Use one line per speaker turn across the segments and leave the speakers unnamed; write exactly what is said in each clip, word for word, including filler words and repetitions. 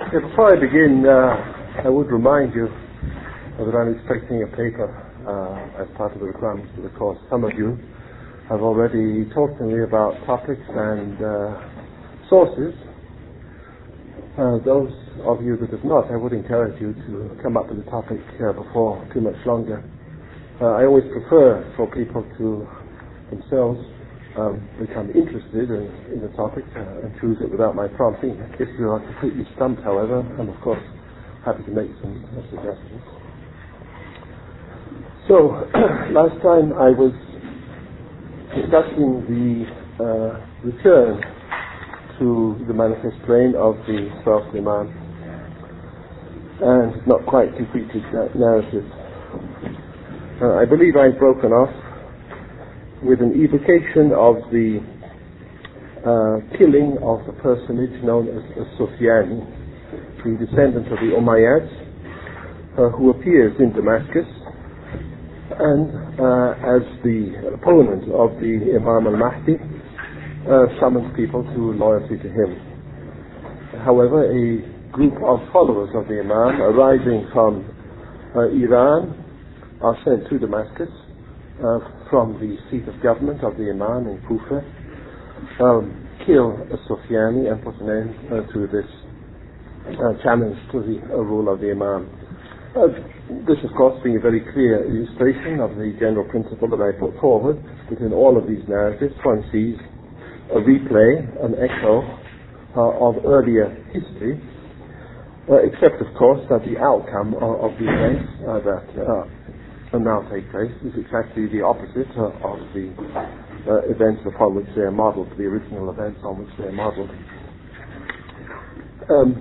Yeah, before I begin, uh, I would remind you that I'm expecting a paper uh, as part of the requirements for the course. Some of you have already talked to me about topics and uh, sources. Uh, those of you that have not, I would encourage you to come up with a topic uh, before too much longer. Uh, I always prefer for people to themselves um, become interested in, in the topic uh, and choose it without my prompting. If you are completely stumped, however, I'm of course happy to make some uh, suggestions. So, last time I was discussing the uh, return to the manifest plane of the twelfth Imam, and not quite completed that narrative. Uh, I believe I've broken off with an evocation of the uh, killing of a personage known as, as Sufyani, the descendant of the Umayyads, uh, who appears in Damascus and uh, as the opponent of the Imam al-Mahdi uh, summons people to loyalty to him. However, a group of followers of the Imam arising from uh, Iran are sent to Damascus uh, from the seat of government of the Imam in Kufa, um, kill Sufyani and put an end uh, to this uh, challenge to the uh, rule of the Imam. Uh, this, of course, being a very clear illustration of the general principle that I put forward, that in all of these narratives one sees a replay, an echo uh, of earlier history, uh, except, of course, that the outcome of, of the events uh, that uh, and now take place is exactly the opposite uh, of the uh, events upon which they are modelled, the original events on which they are modelled. Um,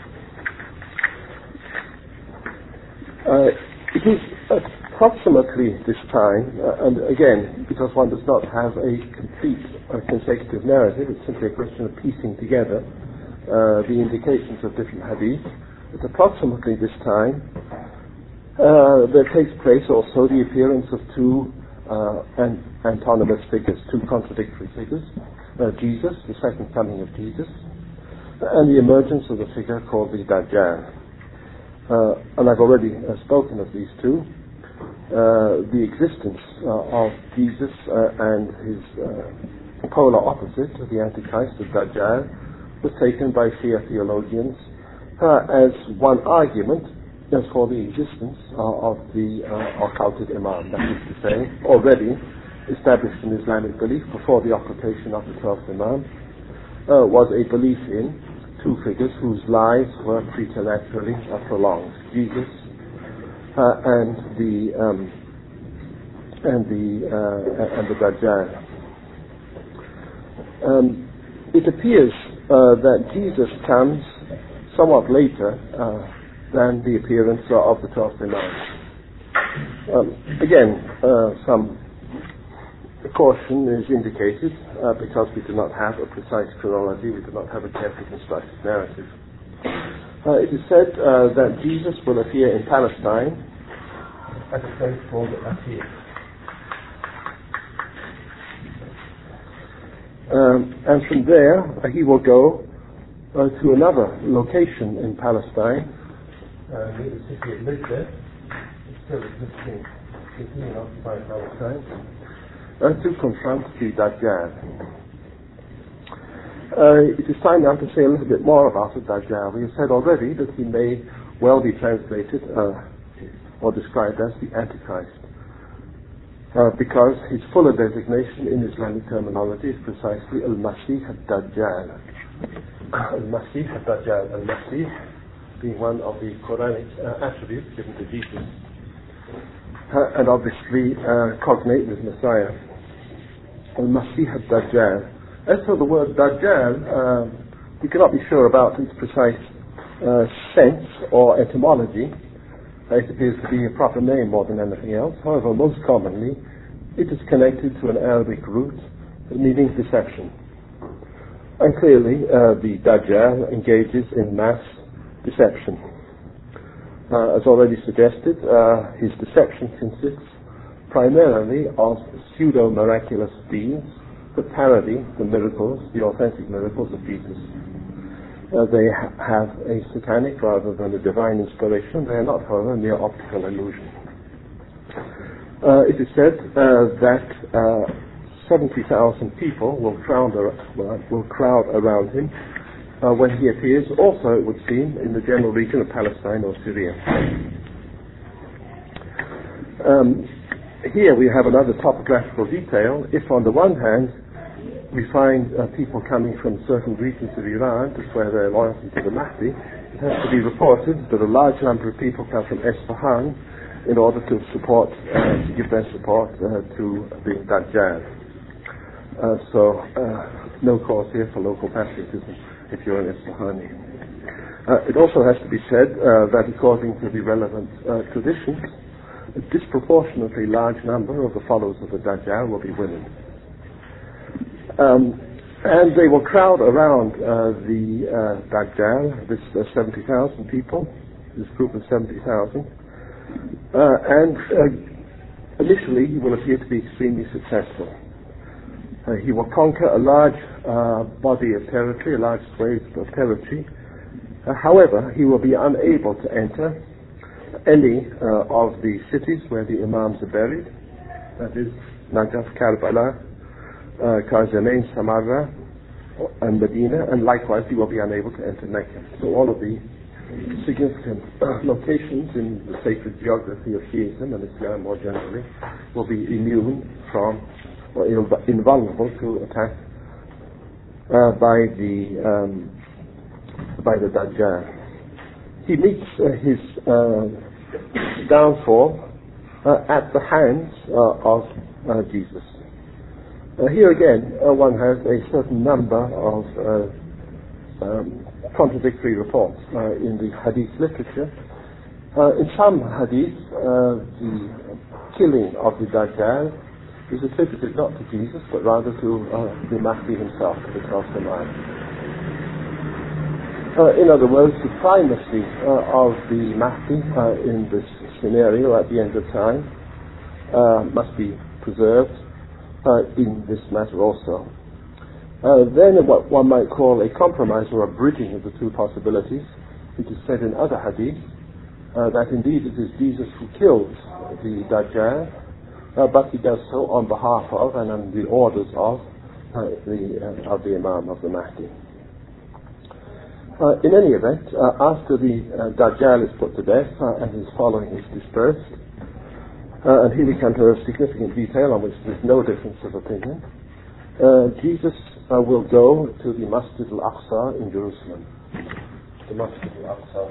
uh, it is approximately this time, uh, and again, because one does not have a complete uh, consecutive narrative, it's simply a question of piecing together uh, the indications of different hadith. It's approximately this time Uh, there takes place also the appearance of two uh, an- antonymous figures, two contradictory figures, uh, Jesus, the second coming of Jesus, and the emergence of the figure called the Dajjal. Uh, and I've already uh, spoken of these two. Uh, the existence uh, of Jesus uh, and his uh, polar opposite, the Antichrist, the Dajjal, was taken by Shia theologians uh, as one argument as for the existence uh, of the uh, occulted Imam, that is to say, already established in Islamic belief before the occultation of the twelfth Imam, uh, was a belief in two figures whose lives were preternaturally uh, prolonged: Jesus uh, and the um, and the uh, and the Dajjal. Um, it appears uh, that Jesus comes somewhat later Uh, than the appearance of the twelfth Imam. Um, again, uh, some caution is indicated uh, because we do not have a precise chronology, we do not have a carefully constructed narrative. Uh, it is said uh, that Jesus will appear in Palestine at a place called Atir. Um, and from there uh, he will go uh, to another location in Palestine, Uh, near the city of Lydda, it's still existing city in occupied Palestine, uh, to confront the Dajjal. Uh, it is time now to say a little bit more about the Dajjal. We have said already that he may well be translated uh, or described as the Antichrist, uh, because his fuller designation in Islamic terminology is precisely Al-Masih al-Dajjal. Al-Masih al-Dajjal. Al-Masih being one of the Quranic uh, attributes given to Jesus, uh, and obviously uh, cognate with Messiah. Al-Masih al-Dajjal. As for the word Dajjal, uh, we cannot be sure about its precise uh, sense or etymology. Uh, it appears to be a proper name more than anything else. However, most commonly, it is connected to an Arabic root meaning deception. And clearly, uh, the Dajjal engages in mass deception. Uh, as already suggested, uh, his deception consists primarily of pseudo-miraculous deeds that parody the miracles, the authentic miracles of Jesus. Uh, they ha- have a satanic rather than a divine inspiration. They are not, however, mere optical illusion. Uh, it is said uh, that uh, seventy thousand people will crowd, ar- will crowd around him uh, when he appears, also, it would seem, in the general region of Palestine or Syria. Um, here we have another topographical detail. If on the one hand we find uh, people coming from certain regions of Iran to swear their loyalty to the Mahdi, it has to be reported that a large number of people come from Isfahan in order to support, uh, to give their support uh, to the Dajjal. Uh, so, uh, no cause here for local patriotism if you're an Isfahani. Uh, it also has to be said uh, that according to the relevant uh, traditions, a disproportionately large number of the followers of the Dajjal will be women. Um, and they will crowd around uh, the uh, Dajjal, this uh, seventy thousand people, this group of seventy thousand, uh, and uh, initially he will appear to be extremely successful. Uh, he will conquer a large uh, body of territory, a large swathe of territory. Uh, however, he will be unable to enter any uh, of the cities where the Imams are buried, that is Najaf, Karbala, Uh, Kazanain, Samarra, and Medina, and likewise he will be unable to enter Mecca. So all of the significant uh, locations in the sacred geography of Shiism and Islam more generally will be immune from or inv- invulnerable to attack uh, by the um, by the Dajjal. He meets uh, his uh, downfall uh, at the hands uh, of uh, Jesus. Uh, here again, uh, one has a certain number of uh, um, contradictory reports uh, in the hadith literature. Uh, in some hadiths, uh, the killing of the Dajjal is attributed not to Jesus, but rather to uh, the Mahdi himself, the Prophet. Uh, in other words, the primacy uh, of the Mahdi uh, in this scenario at the end of time uh, must be preserved Uh, in this matter also. Uh, then what one might call a compromise or a bridging of the two possibilities. It is said in other hadith uh, that indeed it is Jesus who kills the Dajjal, uh, but he does so on behalf of and on the orders of uh, the uh, of the Imam of the Mahdi. Uh, in any event, uh, after the uh, Dajjal is put to death uh, and his following is dispersed, Uh, and here we come to a significant detail on which there's no difference of opinion. Uh, Jesus uh, will go to the Masjid al-Aqsa in Jerusalem. The Masjid al-Aqsa.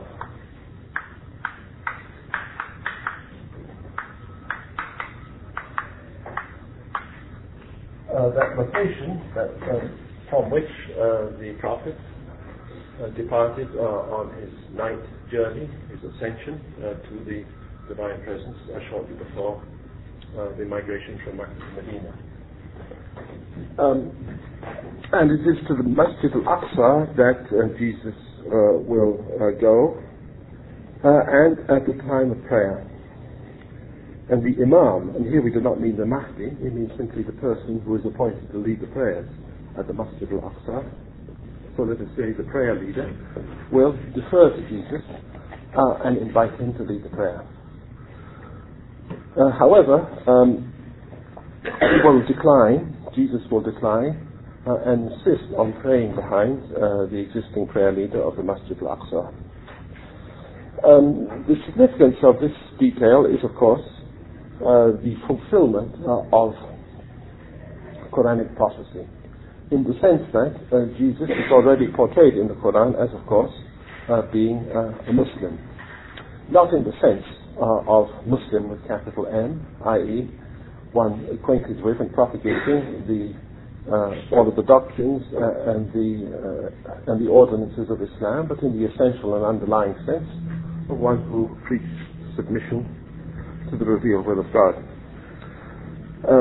Uh, that location that, uh, from which uh, the Prophet uh, departed uh, on his ninth journey, his ascension uh, to the Divine Presence uh, shortly before uh, the migration from Makkah to Medina. Um, and it is to the Masjid al-Aqsa that uh, Jesus uh, will uh, go, uh, and at the time of prayer. And the Imam, and here we do not mean the Mahdi, we mean simply the person who is appointed to lead the prayers at the Masjid al-Aqsa. So let us say the prayer leader will defer to Jesus uh, and invite him to lead the prayer. Uh, however, um, he will decline, Jesus will decline, uh, and insist on praying behind uh, the existing prayer leader of the Masjid al-Aqsa. Um, the significance of this detail is, of course, uh, the fulfillment uh, of Quranic prophecy, in the sense that uh, Jesus is already portrayed in the Quran as, of course, uh, being uh, a Muslim. Not in the sense Uh, of Muslim with capital M, that is, one acquainted with and propagating the uh, all of the doctrines uh, and the uh, and the ordinances of Islam, but in the essential and underlying sense of one who preaches submission to the revealed will of God. Um,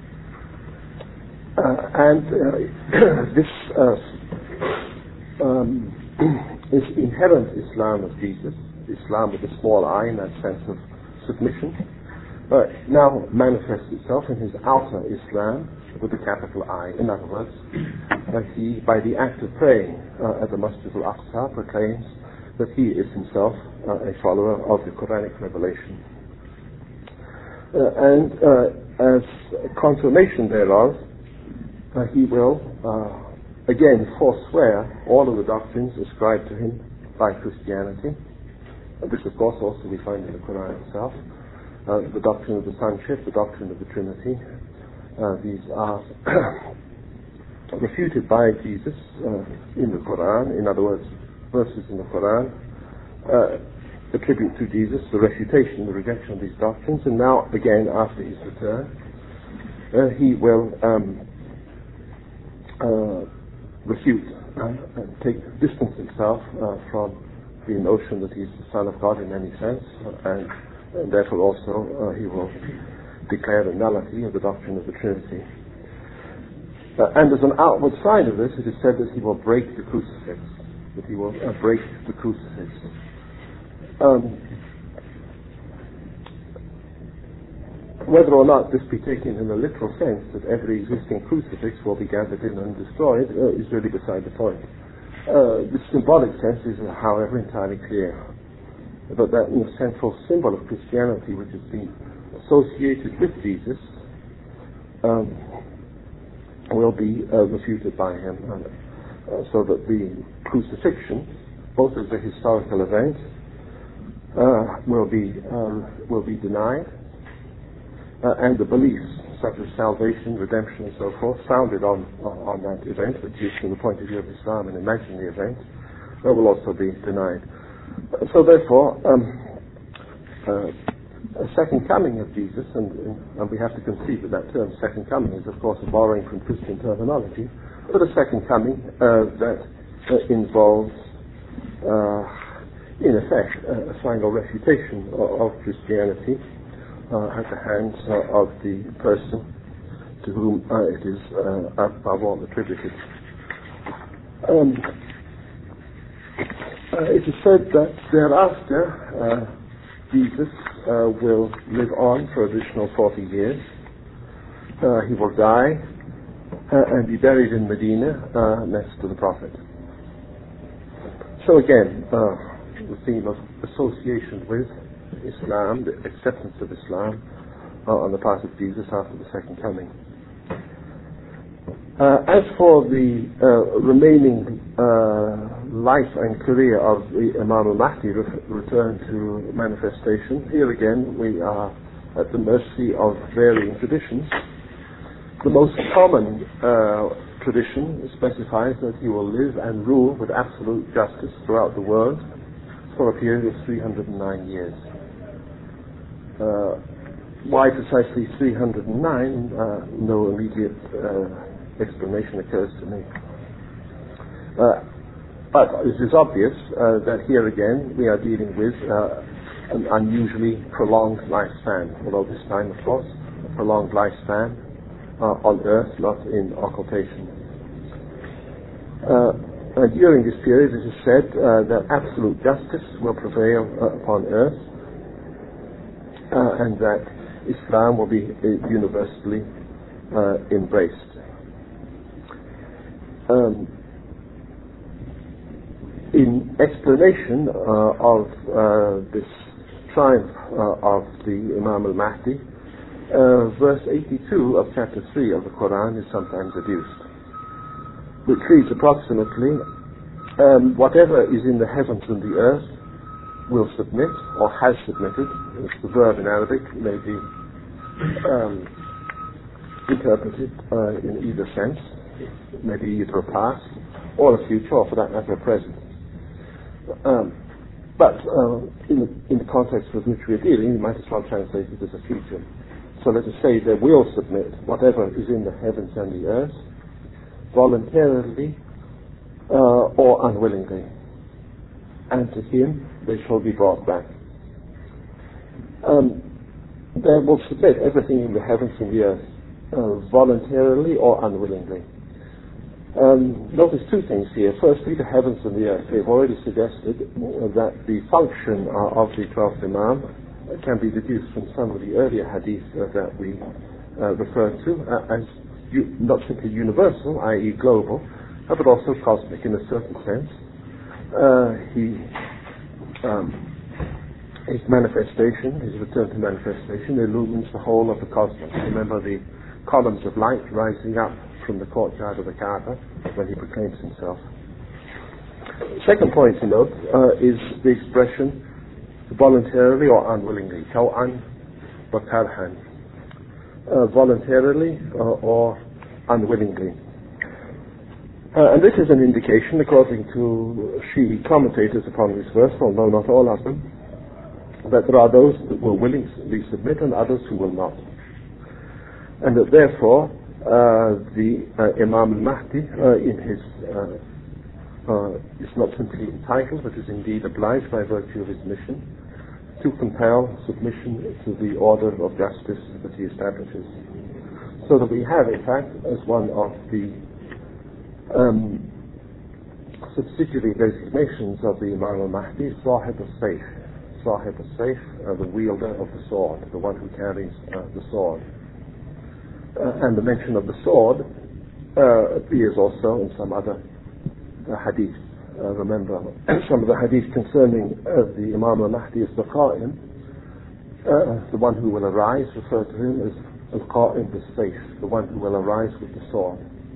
uh, and uh, this uh, um, is inherent Islam of Jesus. Islam with a small I in that sense of submission, uh, now manifests itself in his outer Islam with a capital I. In other words, uh, he, by the act of praying uh, at the Masjid al-Aqsa, proclaims that he is himself uh, a follower of the Quranic revelation. Uh, and uh, as confirmation thereof, uh, he will uh, again forswear all of the doctrines ascribed to him by Christianity, which of course also we find in the Quran itself. Uh, the doctrine of the sonship, the doctrine of the Trinity, uh, these are refuted by Jesus uh, in the Quran. In other words, verses in the Quran uh, attribute to Jesus the refutation, the rejection of these doctrines, and now again after his return uh, he will um, uh, refute uh, and take distance himself uh, from the notion that he's the Son of God in any sense, and, and therefore also uh, he will declare the nullity of the doctrine of the Trinity. Uh, and as an outward sign of this, it is said that he will break the crucifix, that he will uh, break the crucifix. Um, whether or not this be taken in a literal sense, that every existing crucifix will be gathered in and destroyed, uh, is really beside the point. Uh, the symbolic sense is, uh, however, entirely clear. But that you know, central symbol of Christianity, which has been associated with Jesus, um, will be uh, refuted by him, uh, so that the crucifixion, both as a historical event, uh, will be uh, will be denied, uh, and the beliefs such as salvation, redemption, and so forth, founded on on that event, which is from the point of view of Islam an imaginary event, uh, will also be denied. So therefore, um, uh, a second coming of Jesus, and, and we have to conceive that that term second coming is of course a borrowing from Christian terminology, but a second coming uh, that uh, involves uh, in effect uh, a final refutation of, of Christianity uh, at the hands uh, of the person to whom uh, it is uh, above all attributed. Um, uh, it is said that thereafter uh, Jesus uh, will live on for additional forty years. Uh, he will die uh, and be buried in Medina uh, next to the Prophet. So again, uh, the theme of association with Islam, the acceptance of Islam uh, on the part of Jesus after the second coming. Uh, as for the uh, remaining uh, life and career of the Imam al-Mahdi re- return to manifestation, here again we are at the mercy of varying traditions. The most common uh, tradition specifies that he will live and rule with absolute justice throughout the world for a period of three hundred nine years. Uh, why precisely three hundred nine? Uh, no immediate uh, explanation occurs to me. Uh, but it is obvious uh, that here again we are dealing with uh, an unusually prolonged lifespan, although this time, of course, a prolonged lifespan uh, on earth, not in occultation. Uh, Uh, during this period, it is said uh, that absolute justice will prevail uh, upon earth, uh, and that Islam will be uh, universally uh, embraced. Um, in explanation uh, of uh, this triumph uh, of the Imam al-Mahdi, uh, verse eighty-two of chapter three of the Quran is sometimes adduced, which reads approximately, um, whatever is in the heavens and the earth will submit, or has submitted. It's the verb in Arabic, may be um, interpreted uh, in either sense, maybe either a past or a future, or for that matter a present. Um, but uh, in, the, in the context with which we're dealing, you might as well translate it as a future. So let us say they will submit whatever is in the heavens and the earth, voluntarily uh, or unwillingly, and to him they shall be brought back. Um, they will submit everything in the heavens and the earth, uh, voluntarily or unwillingly. Um, notice two things here. Firstly, the heavens and the earth. We've already suggested that the function uh, of the twelfth Imam can be deduced from some of the earlier hadith uh, that we uh, referred to uh, as u- not simply universal, that is global, uh, but also cosmic in a certain sense. Uh, he, um, his manifestation, his return to manifestation, illumines the whole of the cosmos. Remember the columns of light rising up from the courtyard of the Kaaba when he proclaims himself. Second point to note uh, is the expression voluntarily or unwillingly, taw'an wa karhan, uh, voluntarily uh, or unwillingly. Uh, and this is an indication, according to Shi'i commentators upon this verse, although not all of them, that there are those that will willingly submit and others who will not. And that therefore uh, the uh, Imam al-Mahdi uh, in his uh, uh, is not simply entitled but is indeed obliged by virtue of his mission to compel submission to the order of justice that he establishes. So that we have, in fact, as one of the um, subsidiary designations of the Imam al-Mahdi, Sahib al-Sayf, Sahib al-Sayf, uh, the wielder of the sword, the one who carries uh, the sword. Uh, and the mention of the sword uh, appears also in some other uh, hadith. Uh, remember, some of the hadith concerning uh, the Imam al-Mahdi as the Qa'im, uh, the one who will arise, referred to him as al-Qa'im bis-Sayf, the one who will arise with the sword.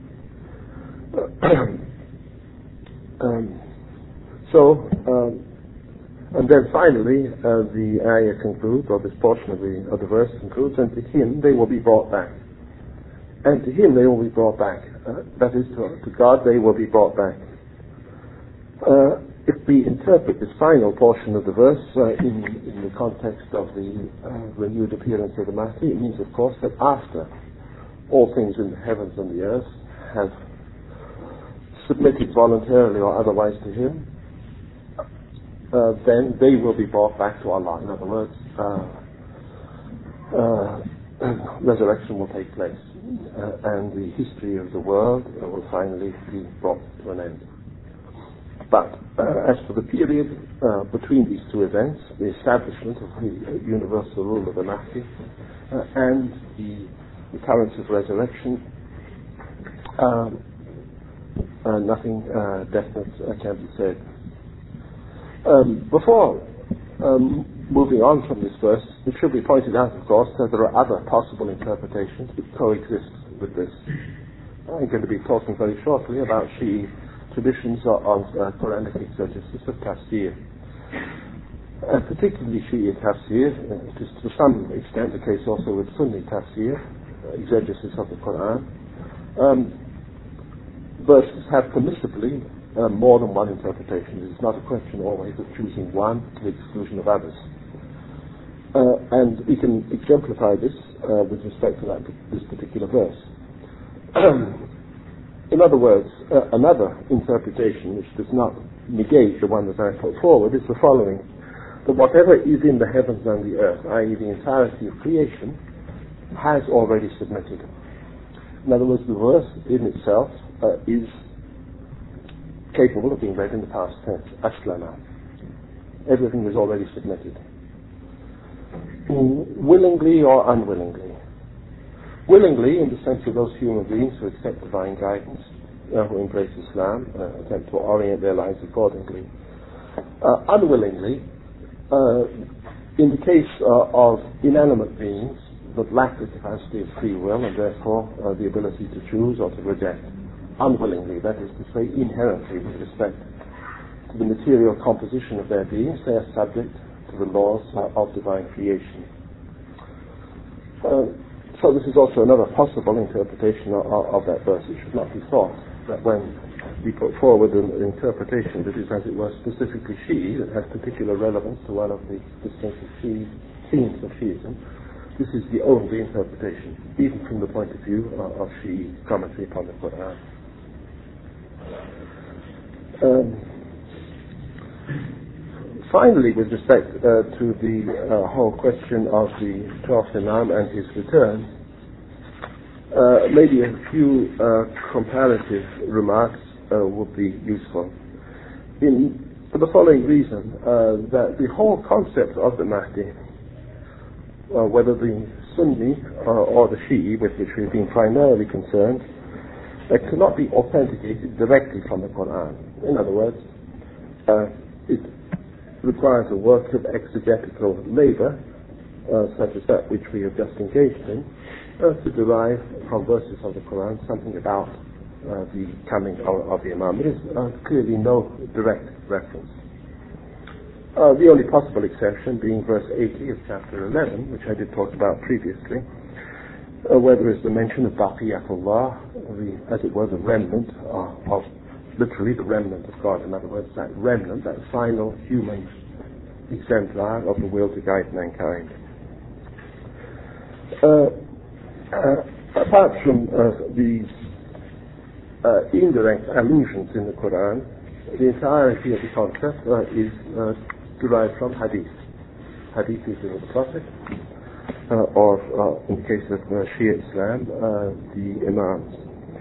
um, so, um, and then finally, uh, the ayah concludes, or this portion of the, of the verse concludes, and to him they will be brought back. And to him they will be brought back. Uh, that is, to, to God they will be brought back. Uh, if we interpret this final portion of the verse uh, in, in the context of the uh, renewed appearance of the Mahdi, it means, of course, that after all things in the heavens and the earth have submitted voluntarily or otherwise to him, uh, then they will be brought back to Allah. In other words, uh, uh, resurrection will take place. Uh, and the history of the world uh, will finally be brought to an end. But uh, as for the period uh, between these two events, the establishment of the uh, universal rule of the Mahdi uh, and the occurrence of resurrection, um, uh, nothing uh, definite uh, can be said. Um, before um, moving on from this verse, it should be pointed out, of course, that there are other possible interpretations that coexist with this. I'm going to be talking very shortly about Shi'i traditions of, of uh, Quranic exegesis of tafsir. Uh, particularly Shi'i tafsir, uh, it is to some extent the case also with Sunni tafsir, uh, exegesis of the Quran. Um, verses have permissibly uh, more than one interpretation. It's not a question always of choosing one to the exclusion of others. Uh, and we can exemplify this uh, with respect to that, this particular verse. In other words, uh, another interpretation which does not negate the one that I put forward is the following: that whatever is in the heavens and the earth, that is the entirety of creation, has already submitted. In other words, the verse in itself uh, is capable of being read in the past tense, aslama. Everything is already submitted. Willingly or unwillingly. Willingly, in the sense of those human beings who accept divine guidance, uh, who embrace Islam, uh, attempt to orient their lives accordingly. Uh, unwillingly, uh, in the case uh, of inanimate beings that lack the capacity of free will and therefore uh, the ability to choose or to reject. Unwillingly, that is to say, inherently, with respect to the material composition of their beings, they are subject to the laws uh, of divine creation. Uh, so this is also another possible interpretation of, of that verse. It should not be thought that when we put forward an, an interpretation that is, as it were, specifically Shi'i, that has particular relevance to one of the distinctive Shi'i themes of Shi'ism, this is the only interpretation, even from the point of view uh, of Shi'i commentary upon the Quran. Um, finally, with respect uh, to the uh, whole question of the twelfth Imam and his return, uh, maybe a few uh, comparative remarks uh, would be useful. In, for the following reason, uh, that the whole concept of the Mahdi uh, whether the Sunni uh, or the Shi'i, with which we've been primarily concerned, uh, cannot be authenticated directly from the Quran. In other words, uh, it requires a work of exegetical labor, uh, such as that which we have just engaged in, uh, to derive from verses of the Quran something about uh, the coming of, of the Imam. There is uh, clearly no direct reference. Uh, the only possible exception being verse eighty of chapter eleven, which I did talk about previously, uh, where there is the mention of Baqiyatullah, the, as it were, the remnant of, of, literally the remnant of God. In other words, that remnant, that final human exemplar of the will to guide mankind. Uh, uh, apart from uh, these uh, indirect allusions in the Quran, the entirety of the concept uh, is uh, derived from hadith. Hadith is of the Prophet, uh, or uh, in the case of uh, Shia Islam, uh, the Imams.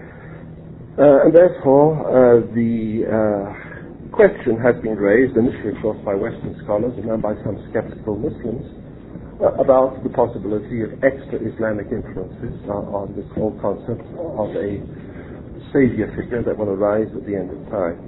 Uh, and therefore, uh, the uh, question has been raised, initially of course by Western scholars and then by some skeptical Muslims, uh, about the possibility of extra-Islamic influences uh, on this whole concept of a savior figure that will arise at the end of time.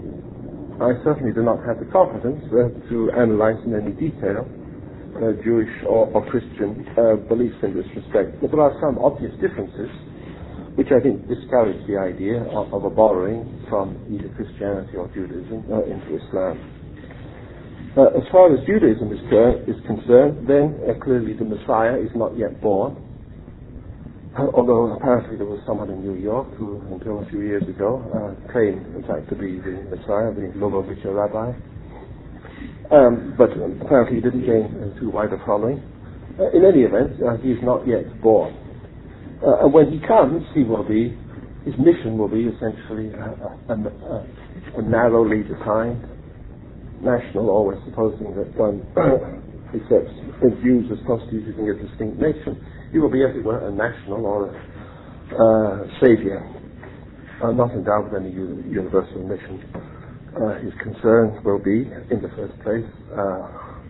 I certainly do not have the competence uh, to analyze in any detail uh, Jewish or, or Christian uh, beliefs in this respect, but there are some obvious differences which I think discourage the idea of, of a borrowing from either Christianity or Judaism uh, into Islam. Uh, as far as Judaism is, cur- is concerned, then uh, clearly the Messiah is not yet born. Although apparently there was someone in New York who, until a few years ago, uh, claimed, in fact, to be the Messiah, the Lubavitcher rabbi. Um, but apparently he didn't gain uh, too wide a following. Uh, in any event, uh, he is not yet born. Uh, and when he comes, he will be, his mission will be essentially a, a, a, a narrowly defined national, always supposing that one accepts Jews as constituting a distinct nation. He will be, as it were, a national or a uh, savior, uh, not endowed with any u- universal mission. Uh, his concern will be, in the first place, uh,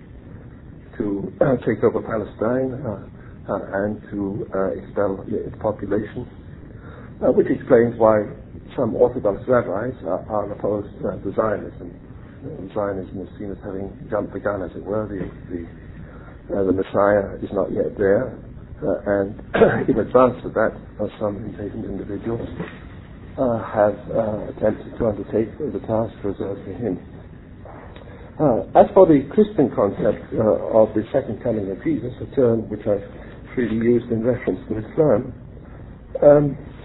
to uh, take over Palestine uh, uh, and to uh, expel its population, uh, which explains why some Orthodox rabbis are, are opposed uh, to Zionism. Uh, Zionism is seen as having jumped the gun, as it were. The, the, uh, the Messiah is not yet there. Uh, and in advance of that, uh, some impatient individuals uh, have uh, attempted to undertake the task reserved for him. Uh, as for the Christian concept uh, of the second coming of Jesus, a term which I freely used in reference to Islam, um,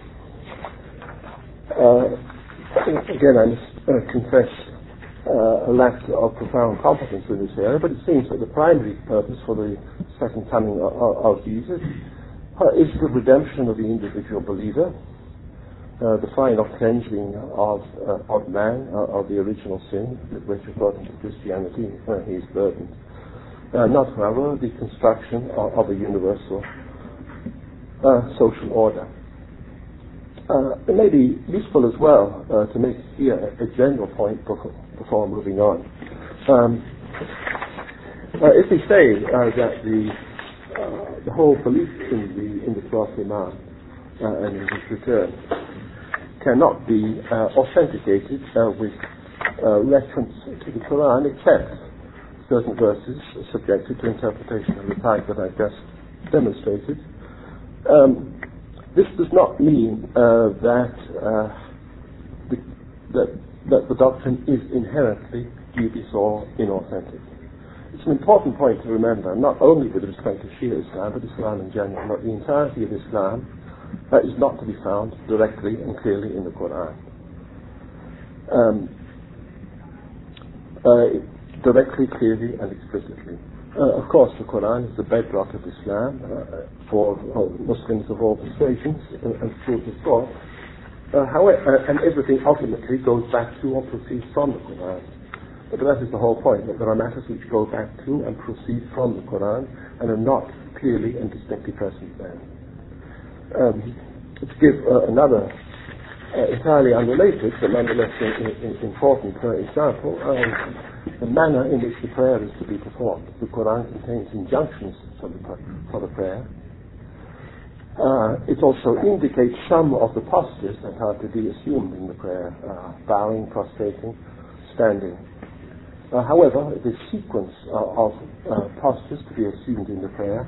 uh, again I must uh, confess uh, a lack of profound competence in this area, but it seems that the primary purpose for the second coming of, of Jesus uh, is the redemption of the individual believer, uh, the final cleansing of, uh, of man, uh, of the original sin, with which according to Christianity uh, he is burdened. Uh, not, however, the construction of, of a universal uh, social order. Uh, it may be useful as well uh, to make here a, a general point before, before moving on. Um, uh, if we say uh, that the uh, the whole belief in the in the twelfth Imam uh, and in his return cannot be uh, authenticated uh, with uh, reference to the Quran, except certain verses subjected to interpretation of the type that I've just demonstrated. Um, This does not mean uh, that, uh, the, that that the doctrine is inherently dubious or inauthentic. It's an important point to remember, not only with respect to Shia Islam, but Islam in general, that the entirety of Islam uh, is not to be found directly and clearly in the Quran. Um, uh, directly, clearly, and explicitly. Uh, of course, the Quran is the bedrock of Islam uh, for uh, Muslims of all persuasions uh, and schools of thought. Uh, however, uh, and everything ultimately goes back to or proceeds from the Quran. But that is the whole point, that there are matters which go back to and proceed from the Quran and are not clearly and distinctly present there. Um, to give uh, another uh, entirely unrelated, but nonetheless in, in, in important uh, example, um, the manner in which the prayer is to be performed. The Quran contains injunctions for the, for the prayer. Uh, it also indicates some of the postures that are to be assumed in the prayer, uh, bowing, prostrating, standing. Uh, however, the sequence uh, of uh, postures to be assumed in the prayer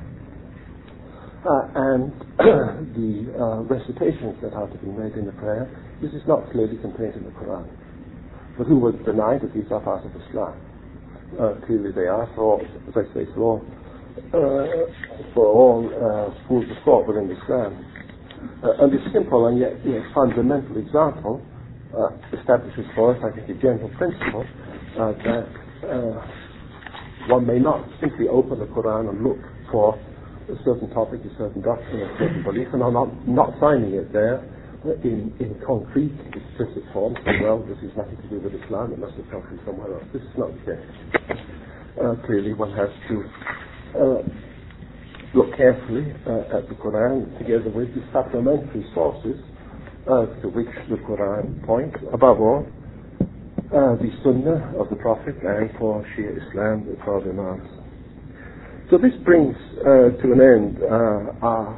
uh, and the uh, recitations that are to be made in the prayer, this is not clearly contained in the Quran. But who would deny that these are part of Islam? Uh, clearly they are, for, as I say, for all, uh, for all uh, schools of thought within Islam. Uh, and this simple and yet, yet fundamental example uh, establishes for us, I think, a general principle uh, that uh, one may not simply open the Quran and look for a certain topic, a certain doctrine, a certain belief, and are not, not finding it there in, in concrete, explicit form. Well, this has nothing to do with Islam, it must have come from somewhere else. This is not the case. Uh, clearly, one has to uh, look carefully uh, at the Quran together with the supplementary sources uh, to which the Quran points, above all, uh, the Sunnah of the Prophet, and for Shia Islam, the twelve Imams. So this brings uh, to an end uh, our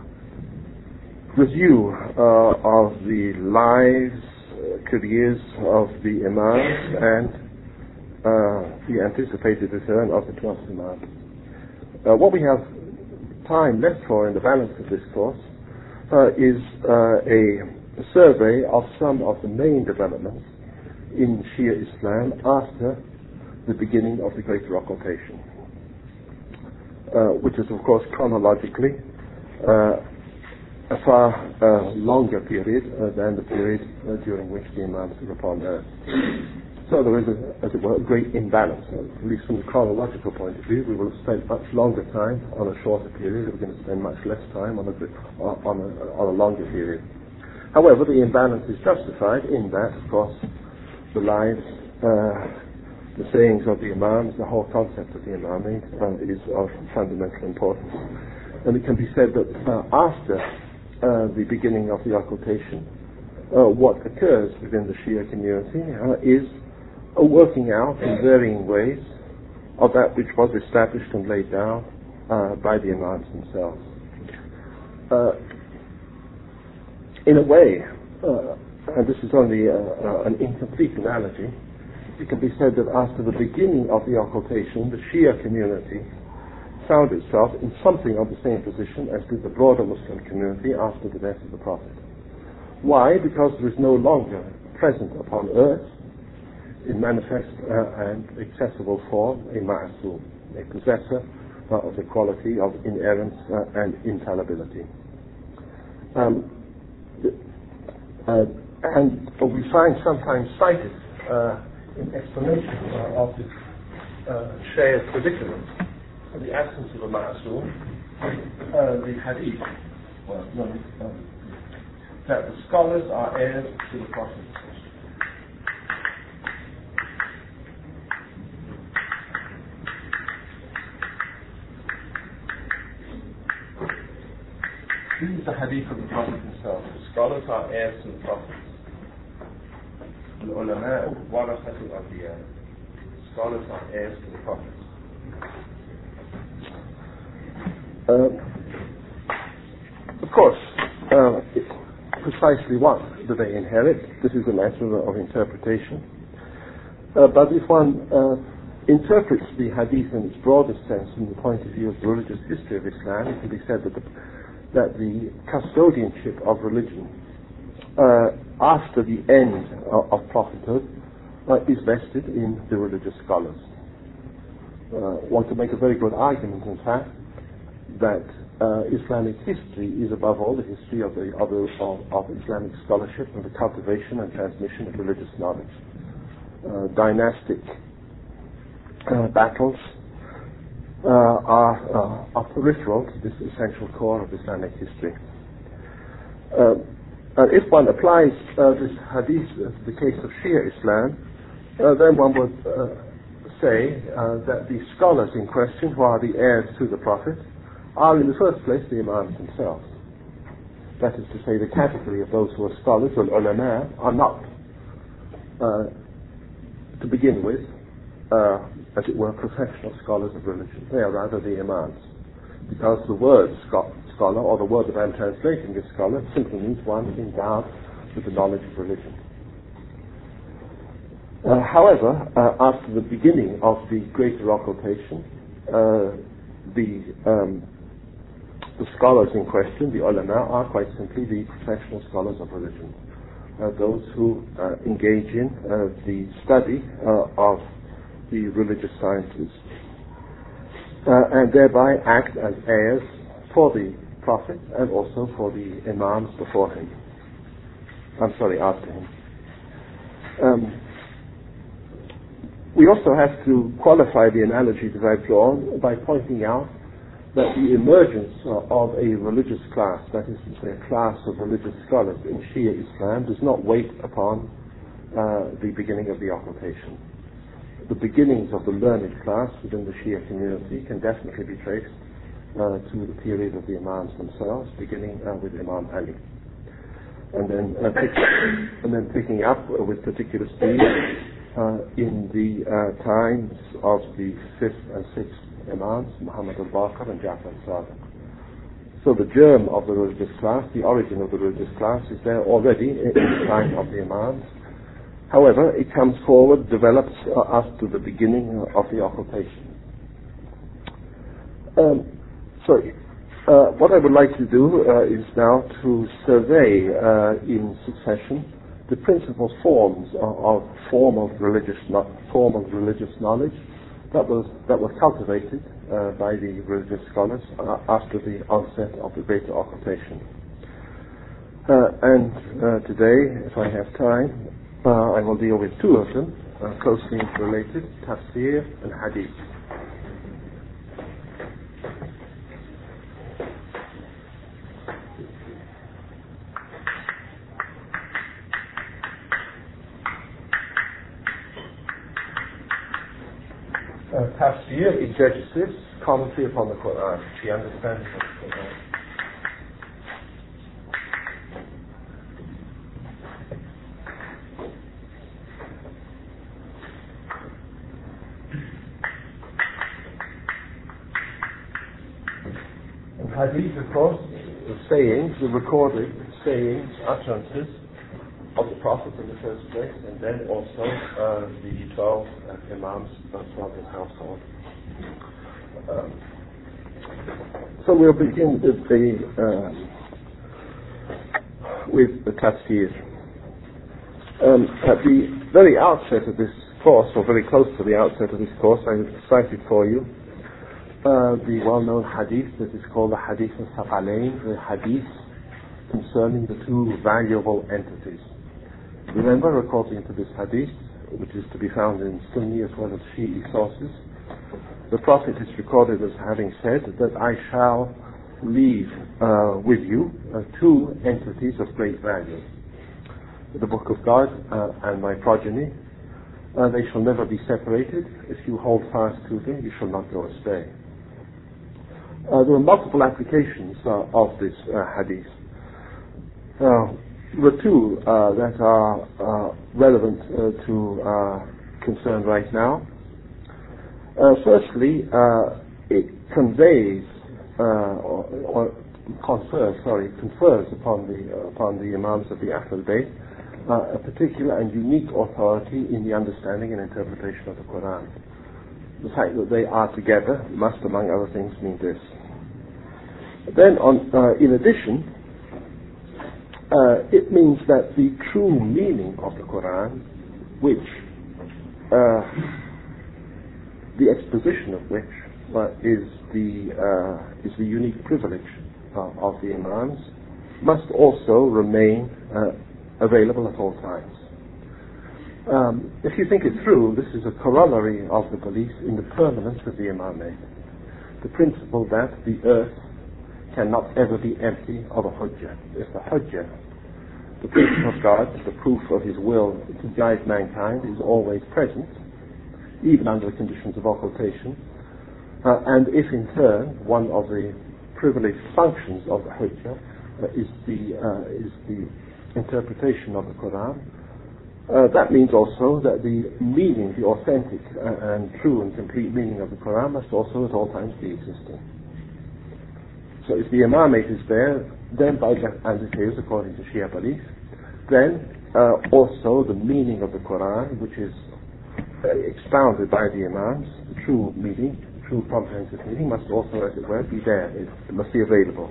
review uh, of the lives, uh, careers of the Imams and uh, the anticipated return of the twelfth Imam. Uh, what we have time left for in the balance of this course uh, is uh, a, a survey of some of the main developments in Shia Islam after the beginning of the Greater Occultation, uh, which is of course chronologically uh, a far uh, longer period uh, than the period uh, during which the Imams were upon earth. So there is, a, as it were, a great imbalance. Uh, at least from the chronological point of view, we will have spent much longer time on a shorter period. We're going to spend much less time on a, on a, on a longer period. However, the imbalance is justified in that, of course, the lives, uh, the sayings of the Imams, the whole concept of the Imamate uh, is of fundamental importance. And it can be said that uh, after Uh, the beginning of the occultation, uh, what occurs within the Shia community uh, is a working out in varying ways of that which was established and laid down uh, by the Imams themselves. Uh, in a way, uh, and this is only uh, uh, an incomplete analogy, it can be said that after the beginning of the occultation, the Shia community found itself in something of the same position as did the broader Muslim community after the death of the Prophet. Why? Because there is no longer present upon earth in manifest uh, and accessible form a Ma'asum, a possessor uh, of the quality of inerrance uh, and infallibility. Um, uh, and uh, we find sometimes cited uh, in explanation uh, of this uh, shared predicament, the absence of a Ma'asum, uh, the Hadith, well, no, uh, that the scholars are heirs to the Prophet. This is the Hadith of the Prophet himself. The scholars are heirs to the Prophet. Al-ulama warathatul anbiya. Scholars are heirs to the Prophet. Uh, of course, uh, precisely what do they inherit? This is a matter of interpretation. Uh, but if one uh, interprets the Hadith in its broadest sense from the point of view of the religious history of Islam, it can be said that the, that the custodianship of religion uh, after the end of, of prophethood uh, is vested in the religious scholars. Uh, one can make a very good argument, in fact, that uh, Islamic history is above all the history of the of, of, of Islamic scholarship and the cultivation and transmission of religious knowledge. Uh, dynastic uh, battles uh, are, uh, are peripheral to this essential core of Islamic history. Uh, and if one applies uh, this hadith to the case of Shia Islam, uh, then one would uh, say uh, that the scholars in question, who are the heirs to the Prophet, are in the first place the Imams themselves. that is to say the category of those who are scholars, or ulama, are not, uh, to begin with, uh, as it were, professional scholars of religion. They are rather the imams, because the word scho- scholar, or the word that I'm translating as scholar, simply means one endowed with the knowledge of religion. Uh, however, uh, after the beginning of the greater occultation, uh, the um, the scholars in question, the ulama, are quite simply the professional scholars of religion, uh, those who uh, engage in uh, the study uh, of the religious sciences, uh, and thereby act as heirs for the Prophet and also for the imams before him. I'm sorry, after him. Um, we also have to qualify the analogy that I've drawn by pointing out that the emergence uh, of a religious class, that is to say a class of religious scholars in Shia Islam, does not wait upon uh, the beginning of the occultation. The beginnings of the learned class within the Shia community can definitely be traced uh, to the period of the Imams themselves, beginning uh, with Imam Ali. And then, uh, pick, and then picking up uh, with particular speed uh, in the uh, times of the fifth and sixth Imams, Muhammad al-Baqir and Ja'far al-Sadiq. So the germ of the religious class, the origin of the religious class, is there already in the time of the Imams. However, it comes forward, develops uh, after the beginning of the occultation. Um, so, uh, what I would like to do uh, is now to survey uh, in succession the principal forms of, of form of religious no- form of religious knowledge that was that was cultivated uh, by the religious scholars uh, after the onset of the greater occultation. Uh, and uh, today, if I have time, uh, I will deal with two of them, uh, closely related: tafsir and hadith. Uh, tafsir, exegesis, commentary upon the Quran, the understanding of the Quran. And hadith, of course, the sayings, the recorded sayings, utterances of the Prophet in the first place, and then also uh, the twelve uh, Imams from his household. Um, so we'll begin with the uh, with the tafsir. Um, at the very outset of this course, or very close to the outset of this course, I cited for you uh, the well-known hadith that is called the Hadith al-Thaqalain, the hadith concerning the two valuable entities. Remember, according to this hadith, which is to be found in Sunni as well as Shi'i sources, the Prophet is recorded as having said that I shall leave uh, with you uh, two entities of great value: the Book of God uh, and my progeny. Uh, they shall never be separated. If you hold fast to them, you shall not go astray. Uh, there are multiple applications uh, of this uh, hadith. Uh, The two uh, that are uh, relevant uh, to uh, concern right now. Uh, firstly, uh, it conveys uh, or, or confers, sorry, confers upon the uh, upon the Imams of the Ahlul Bayt uh, a particular and unique authority in the understanding and interpretation of the Quran. The fact that they are together must, among other things, mean this. Then, on uh, in addition. Uh, it means that the true meaning of the Quran, which uh, the exposition of which uh, is the uh, is the unique privilege uh, of the Imams, must also remain uh, available at all times. Um, if you think it through, this is a corollary of the belief in the permanence of the Imamate, the principle that the earth cannot ever be empty of a hujjah. If the hujjah, the proof of God, the proof of His will to guide mankind, is always present, even under the conditions of occultation, uh, and if in turn one of the privileged functions of the hujjah uh, is the uh, is the interpretation of the Quran. Uh, that means also that the meaning, the authentic uh, and true and complete meaning of the Quran must also at all times be existing. So if the imamate is there, then by that, and it is according to Shia belief, then uh, also the meaning of the Quran, which is uh, expounded by the imams, the true meaning, true comprehensive meaning, must also, as it were, be there. It, it must be available.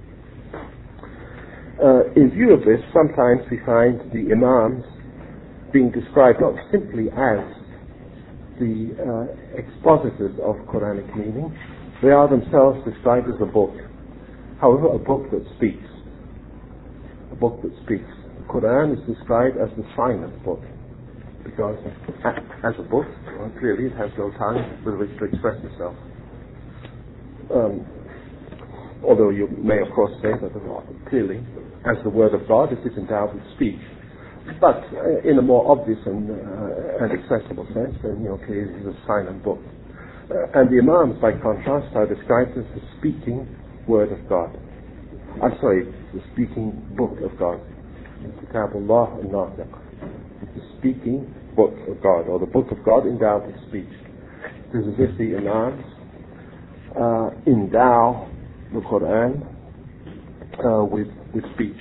Uh, in view of this, sometimes we find the imams being described not simply as the uh, expositors of Quranic meaning, they are themselves described as a book. However, a book that speaks. A book that speaks. The Quran is described as the silent book, because as a book, well, clearly it has no tongue with which to express itself. Um, although you may of course say that clearly, as the Word of God, it is endowed with speech. But uh, in a more obvious and, uh, and accessible sense, then, you know, clearly it is a silent book. Uh, and the Imams, by contrast, are described as the speaking Word of God. I'm sorry, the speaking book of God. Kitabullah al-Natiq. The speaking book of God, or the book of God endowed with speech. It is as if the Imams uh, endow the Quran uh, with, with speech.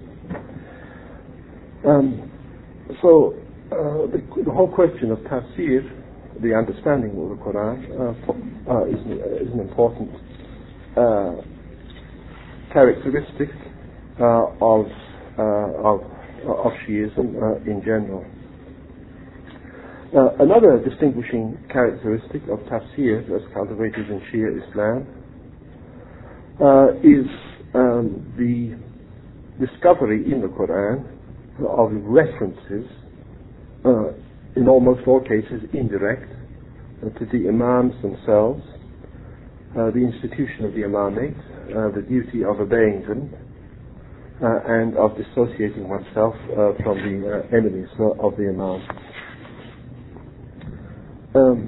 Um, so uh, the, the whole question of tafsir, the understanding of the Quran, uh, uh, is, is an important uh, characteristic uh, of, uh, of of Shiism uh, in general. Uh, another distinguishing characteristic of tafsir, as cultivated in Shia Islam, uh, is um, the discovery in the Quran of references, uh, in almost all cases indirect, uh, to the Imams themselves, uh, the institution of the Imamate, uh, the duty of obeying them, uh, and of dissociating oneself uh, from the uh, enemies uh, of the Imam. Um,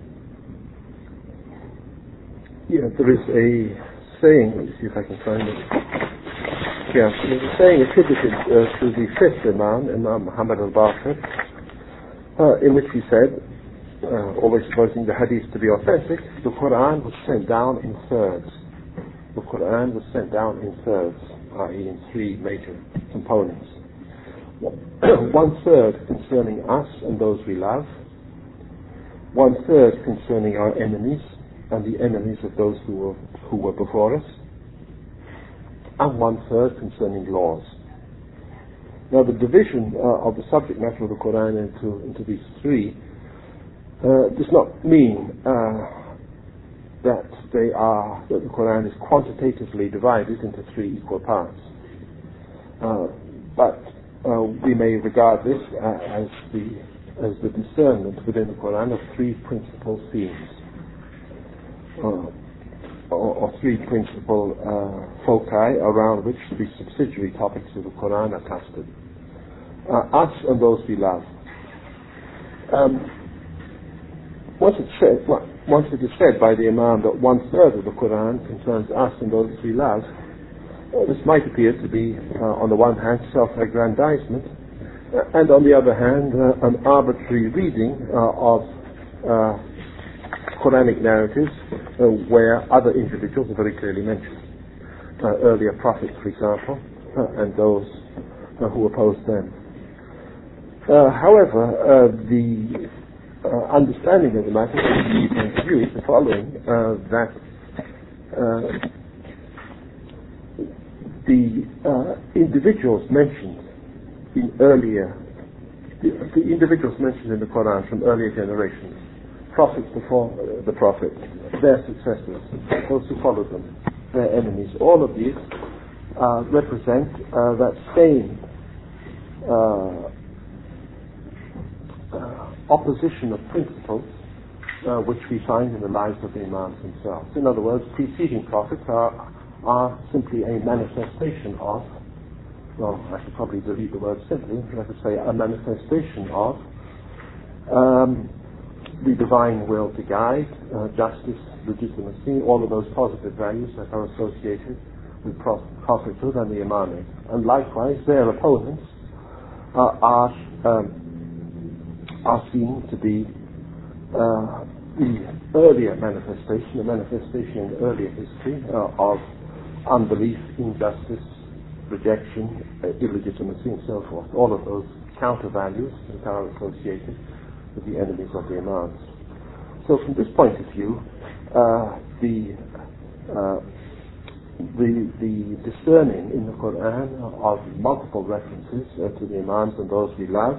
yeah, there is a saying, let me see if I can find it. Yeah, there's a saying attributed uh, to the fifth Imam, Imam Muhammad al-Baqir, uh, in which he said, uh, always supposing the hadith to be authentic, the Quran was sent down in thirds. The Quran was sent down in thirds, that is in three major components. One third concerning us and those we love, one third concerning our enemies and the enemies of those who were, who were before us, and one third concerning laws. Now the division uh, of the subject matter of the Quran into, into these three uh, does not mean uh, that they are, that the Quran is quantitatively divided into three equal parts. Uh, but uh, we may regard this uh, as the as the discernment within the Quran of three principal themes, uh, or, or three principal uh, foci around which the subsidiary topics of the Quran are clustered. Uh, us and those we love. Um, once, it's said, well, once it is said by the Imam that one third of the Quran concerns us and those we love, well, this might appear to be, uh, on the one hand, self-aggrandizement, uh, and on the other hand, uh, an arbitrary reading uh, of uh, Quranic narratives uh, where other individuals are very clearly mentioned. Uh, earlier prophets, for example, uh, and those uh, who opposed them. Uh, however, uh, the uh, understanding of the matter from the view is the following, uh, that uh, the uh, individuals mentioned in earlier, the, the individuals mentioned in the Quran from earlier generations, prophets before uh, the prophet, their successors, those who followed them, their enemies, all of these uh, represent uh, that same uh, uh, opposition of principles uh, which we find in the lives of the Imams themselves. In other words, preceding prophets are, are simply a manifestation of, well, I should probably delete the word simply, but I could say a manifestation of um, the divine will to guide, uh, justice, legitimacy, all of those positive values that are associated with prophethood and the imamate. And likewise, their opponents uh, are um, are seen to be uh, the earlier manifestation, the manifestation in earlier history uh, of unbelief, injustice, rejection, uh, illegitimacy, and so forth. All of those counter values that are associated with the enemies of the imams. So, from this point of view, uh, the uh, The, the discerning in the Quran of multiple references uh, to the Imams and those we love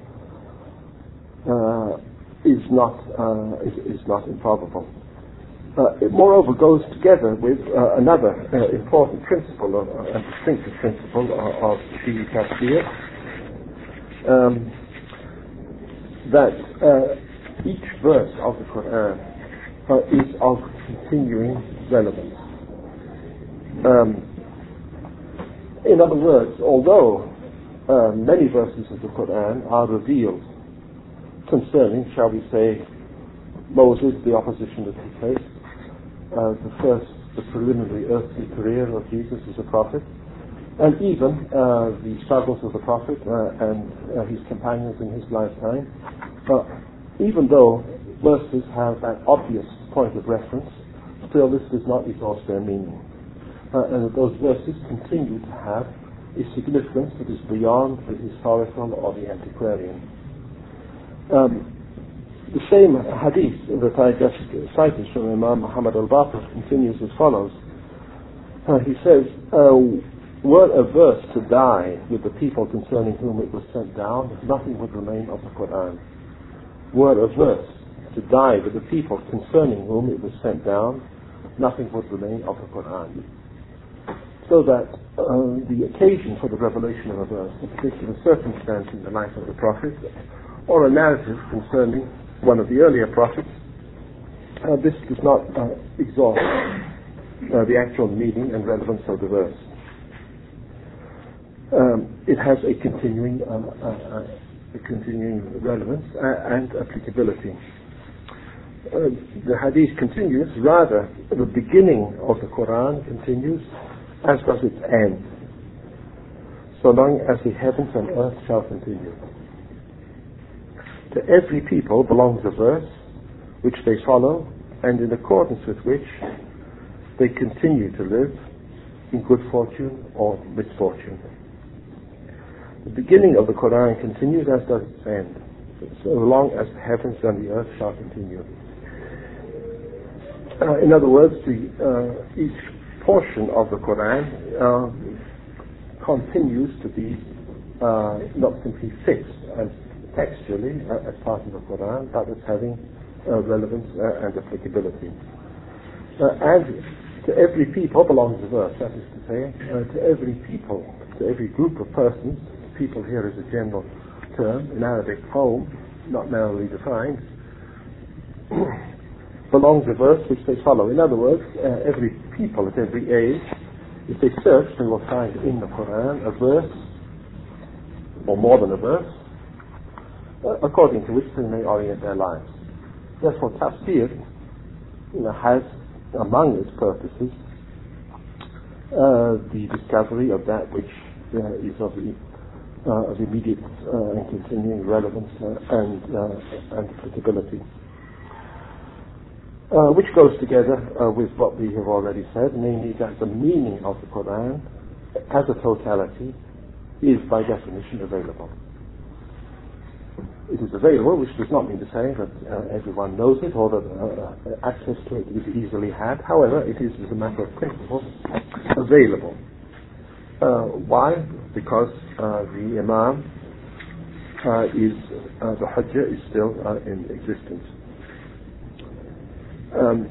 uh, is not uh, is, is not improbable. Uh, it moreover goes together with uh, another uh, important principle, of, uh, a distinctive principle of, of Shi'i Tafsir, um, that uh, each verse of the Quran uh, is of continuing relevance. Um, in other words, although uh, many verses of the Quran are revealed concerning, shall we say, Moses, the opposition that he faced, uh, the first, the preliminary earthly career of Jesus as a prophet, and even uh, the struggles of the prophet uh, and uh, his companions in his lifetime, uh, even though verses have that obvious point of reference, still this does not exhaust their meaning. Uh, and that those verses continue to have a significance that is beyond the historical or the antiquarian. Um, the same hadith that I just cited from Imam Muhammad al-Baqir continues as follows. Uh, he says, uh, were a verse to die with the people concerning whom it was sent down, nothing would remain of the Quran. Were a verse to die with the people concerning whom it was sent down, nothing would remain of the Quran. So that uh, the occasion for the revelation of a verse, a particular circumstance in the life of the prophet, or a narrative concerning one of the earlier prophets, uh, this does not uh, exhaust uh, the actual meaning and relevance of the verse. Um, it has a continuing, uh, uh, a continuing relevance uh, and applicability. Uh, the hadith continues, rather, the beginning of the Quran continues, as does its end, so long as the heavens and earth shall continue. To every people belongs a verse which they follow, and in accordance with which they continue to live in good fortune or misfortune. The beginning of the Quran continues as does its end, so long as the heavens and the earth shall continue. Uh, in other words, the, uh, each portion of the Quran uh, continues to be uh, not simply fixed as textually uh, as part of the Quran, but as having uh, relevance uh, and applicability. Uh, and to every people belongs a verse, that is to say, uh, to every people, to every group of persons, people here is a general term, in Arabic, home, not narrowly defined, belongs a verse which they follow. In other words, uh, every people at every age, if they search, they will find in the Quran a verse, or more than a verse, uh, according to which they may orient their lives. Therefore, tafsir you know, has among its purposes uh, the discovery of that which uh, is of, the, uh, of immediate uh, and continuing relevance uh, and, uh, and applicability. Uh, which goes together uh, with what we have already said, namely that the meaning of the Quran as a totality is by definition available. It is available, which does not mean to say that uh, everyone knows it or that uh, access to it is easily had. However, it is, as a matter of principle, available. Uh, why? Because uh, the Imam uh, is, uh, the Hujjah is still uh, in existence. Um,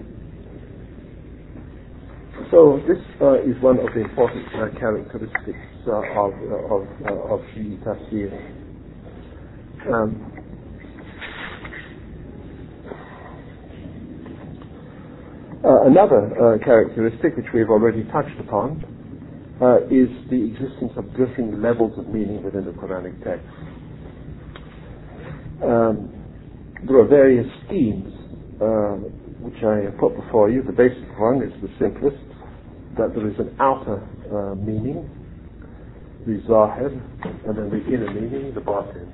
so this uh, is one of the important uh, characteristics uh, of uh, of, uh, of Shi'i Tafsir. Um, uh, another uh, characteristic which we have already touched upon uh, is the existence of different levels of meaning within the Quranic text. Um, there are various schemes uh, which I have put before you. The basic one is the simplest, that there is an outer uh, meaning, the zahir, and then the inner meaning, the batin.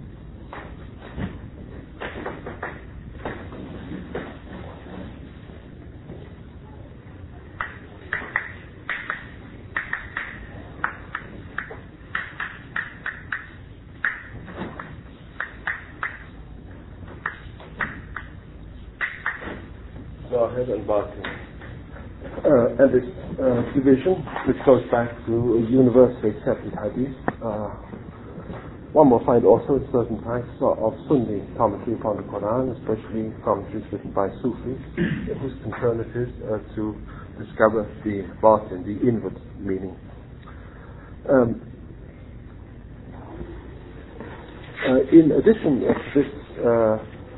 Zahir and batin. Uh, and this uh, division, which goes back to a universally accepted hadith, uh, one will find also in certain types of Sunni commentary upon the Quran, especially commentaries written by Sufis, whose concern it is uh, to discover the batin, the inward meaning. Um, uh, in addition to this uh,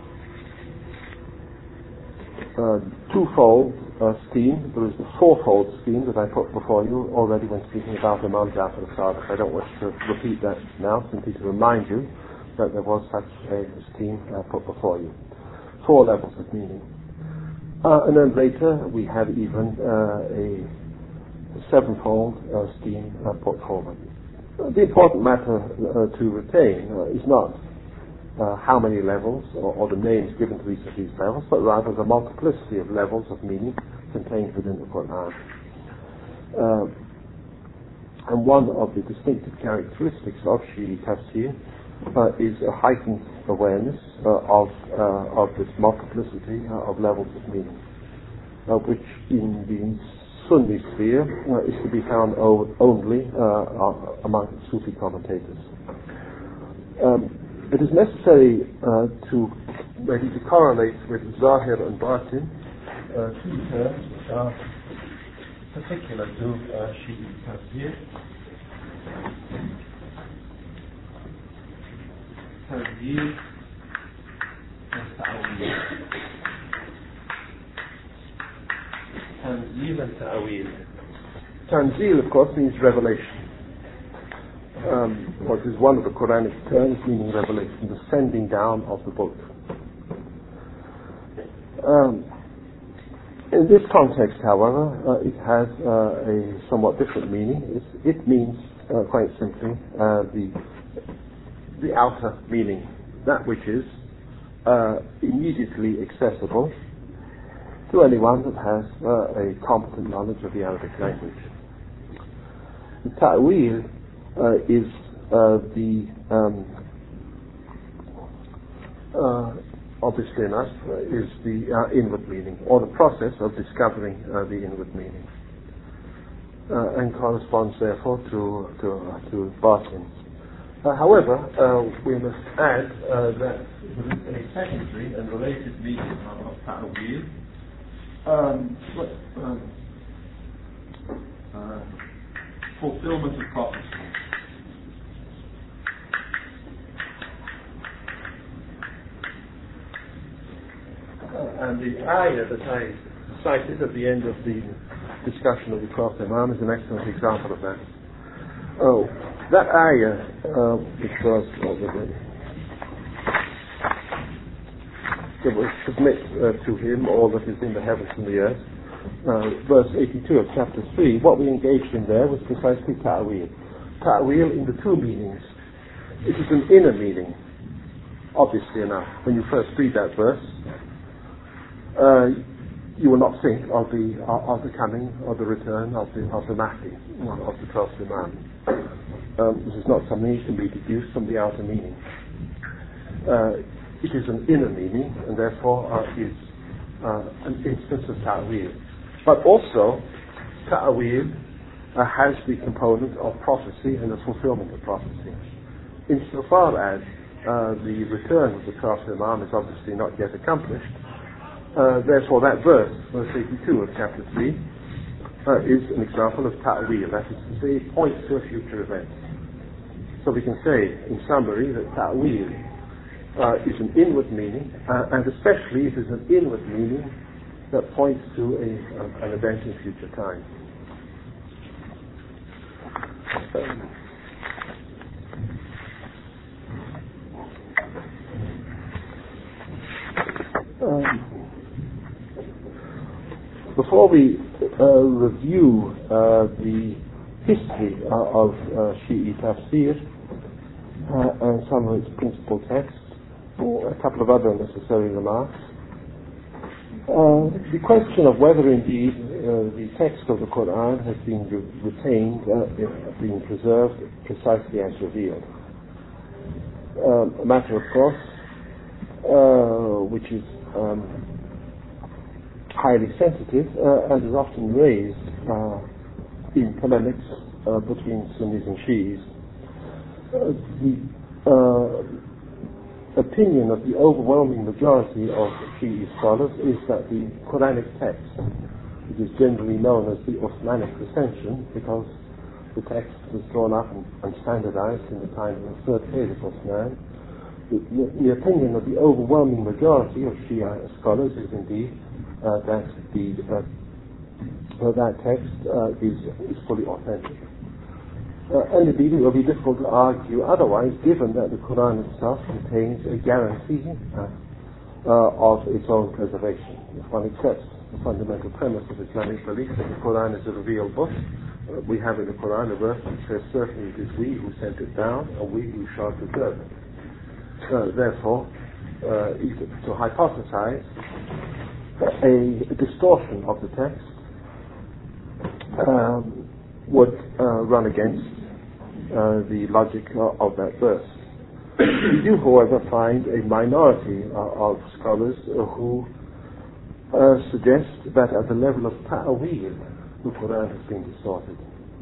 uh, twofold Uh, scheme, there is the fourfold scheme that I put before you already when speaking about Imam Ja'far al-Sadiq. I don't wish to repeat that now, simply to remind you that there was such a scheme uh, put before you. Four levels of meaning. Uh, and then later we have even uh, a sevenfold uh, scheme uh, put forward. Uh, the important matter uh, to retain uh, is not Uh, how many levels or, or the names given to each of these levels, but rather the multiplicity of levels of meaning contained within the Quran. Uh, and one of the distinctive characteristics of Shi'i Tafsir uh, is a heightened awareness uh, of uh, of this multiplicity uh, of levels of meaning, uh, which in the Sunni sphere uh, is to be found o- only uh, among Sufi commentators. Um, It is necessary uh, to maybe to correlate with Zahir and Batin uh, two terms which are particular to uh, Shi'i Tafsir. Tanzeel and Ta'weel. Tanzeel and Ta'weel. Tanzeel, of course, means revelation. Um, what is one of the Quranic terms meaning revelation, the sending down of the book. Um, in this context, however, uh, it has uh, a somewhat different meaning. It's, it means, uh, quite simply, uh, the the outer meaning, that which is uh, immediately accessible to anyone that has uh, a competent knowledge of the Arabic language. The ta'wil Uh, is uh, the um, uh, obviously enough uh, is the uh, inward meaning, or the process of discovering uh, the inward meaning, uh, and corresponds therefore to to uh, to batin. Uh, however, uh, we must add uh, that there is a secondary and related meaning of, of ta'wil, um, um, uh, fulfillment of prophecy. Uh, and the ayah that I cited at the end of the discussion of the twelfth Imam is an excellent example of that. Oh, that ayah, uh, which was, what was it? It was submit uh, to him all that is in the heavens and the earth. Uh, verse eighty-two of chapter three, what we engaged in there was precisely ta'wil. Ta'wil in the two meanings. It is an inner meaning, obviously enough. When you first read that verse, uh, you will not think of the of the coming or the return of the of the Mahdi, of the twelfth Imam. Um, this is not something that can be deduced from the outer meaning. Uh, it is an inner meaning, and therefore uh, is uh, an instance of ta'wil. But also, ta'wil uh, has the component of prophecy and the fulfillment of prophecy. Insofar as uh, the return of the twelfth Imam is obviously not yet accomplished, uh, therefore that verse, verse eighty-two of chapter three, uh, is an example of ta'wil. That is to say, it points to a future event. So we can say, in summary, that ta'wil uh, is an inward meaning, uh, and especially it is an inward meaning that points to a, a, an event in future time. Um, Before we uh, review uh, the history uh, of uh, Shi'i Tafsir uh, and some of its principal texts, or a couple of other necessary remarks, uh, the question of whether indeed uh, the text of the Quran has been re- retained, uh, been preserved precisely as revealed. Um, a matter, of course, uh, which is um, highly sensitive uh, and is often raised uh, in polemics uh, between Sunnis and Shi'is. Uh, the uh, opinion of the overwhelming majority of Shi'i scholars is that the Quranic text, which is generally known as the Uthmanic recension, because the text was drawn up and, and standardized in the time of the third Caliph Uthman, the, the opinion of the overwhelming majority of Shia scholars is indeed uh, that the uh, uh, that text uh, is is fully authentic. Uh, and indeed, it will be difficult to argue otherwise, given that the Quran itself contains a guarantee uh, uh, of its own preservation. If one accepts the fundamental premise of Islamic belief that the Quran is a revealed book, uh, we have in the Quran a verse that says, "Certainly it is we who sent it down, and we who shall preserve it." Uh, therefore, uh, to hypothesize a distortion of the text um, would uh, run against uh, the logic uh, of that verse. We do, however, find a minority uh, of scholars uh, who uh, suggest that at the level of ta'wil, the Quran has been distorted.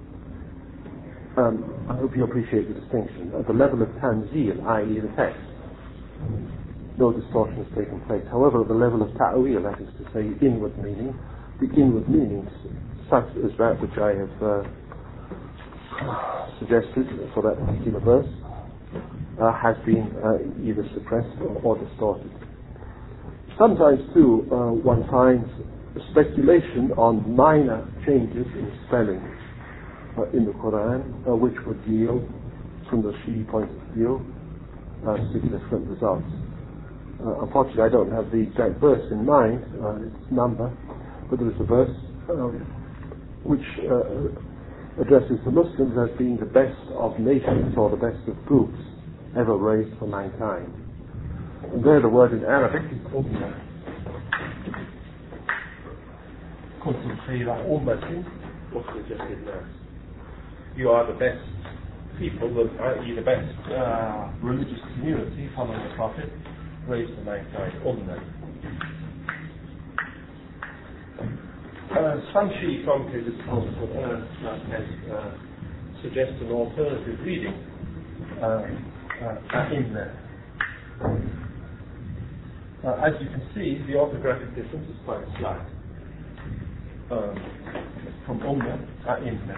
Um, I hope you appreciate the distinction. At the level of tanzil, that is the text, no distortion has taken place. However, at the level of ta'wil, that is to say, inward meaning, the inward meanings, such as that which I have uh, suggested for that particular verse, uh, has been uh, either suppressed or, or distorted. Sometimes, too, uh, one finds speculation on minor changes in spelling uh, in the Quran, uh, which would yield, from the Shi'i point of view, uh, significant results. Uh, unfortunately, I don't have the exact verse in mind, uh, its number, but there is a verse um, which uh, addresses the Muslims as being the best of nations or the best of groups ever raised for mankind. And there the word in Arabic is ummah. Kuntum khayra ummatin ukhrijat lin-nas. You are the best people, that is the best uh, religious community following the Prophet, raised to mankind. Ummah. Uh, some Shi'i commentators on the Quran uh, uh, suggest an alternative reading. A'imma. Uh, uh, as you can see, the orthographic difference is quite slight. Uh, from Ummah, A'imma.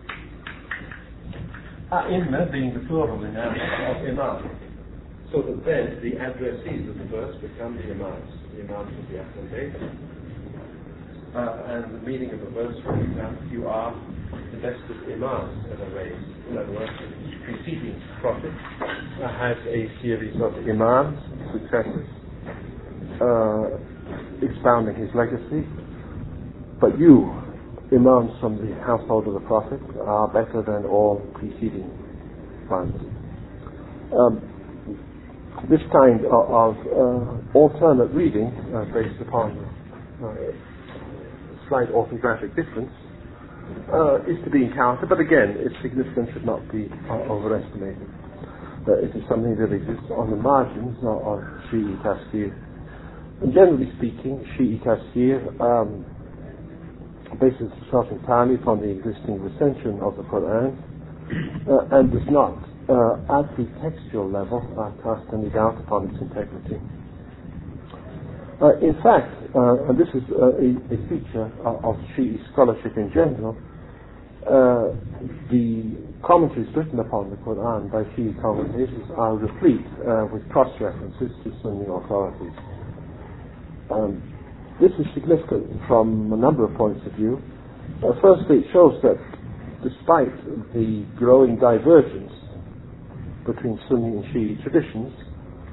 A'imma being the plural in Arabic of Imam. So that then the addressees of the verse become the Imams. The Imams of the Ahlul Bayt. Uh, and the meaning of the verse, for example, you are the best of Imams ever raised. In other words, the preceding prophet uh, has a series of Imams, successors, uh, expounding his legacy. But you, Imams from the household of the prophet, are better than all preceding ones. Um, this kind of, of uh, alternate reading, uh, based upon uh, slight orthographic difference, uh, is to be encountered, but again, its significance should not be uh, overestimated. Uh, it is something that exists on the margins of, of Shi'i Tafsir. And generally speaking, Shi'i Tafsir um, bases itself entirely upon the existing recension of the Quran uh, and does not, uh, at the textual level, uh, cast any doubt upon its integrity. Uh, in fact, uh, and this is uh, a, a feature of, of Shi'i scholarship in general, uh, the commentaries written upon the Quran by Shi'i commentators are replete uh, with cross-references to Sunni authorities. Um, this is significant from a number of points of view. Uh, firstly, it shows that despite the growing divergence between Sunni and Shi'i traditions,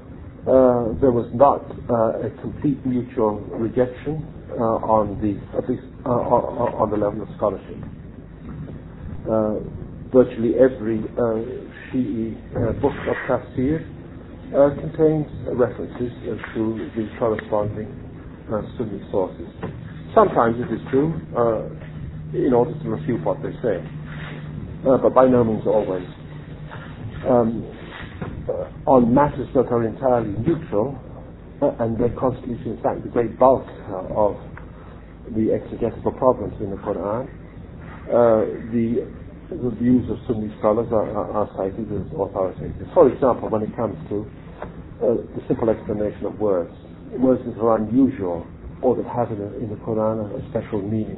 uh, there was not uh, a complete mutual rejection uh, on the at least uh, on, on the level of scholarship. Uh, virtually every uh, Shi'i uh, book of tafsir uh, contains references uh, to the corresponding uh, Sunni sources. Sometimes it is true uh, in order to refute what they say, uh, but by no means always. Um, uh, on matters that are entirely neutral, uh, and that constitutes in fact the great bulk uh, of the exegetical problems in the Quran, uh, the, the views of Sunni scholars are, are, are cited as authoritative. For example, when it comes to uh, the simple explanation of words, words that are unusual or that have in, a, in the Quran a, a special meaning,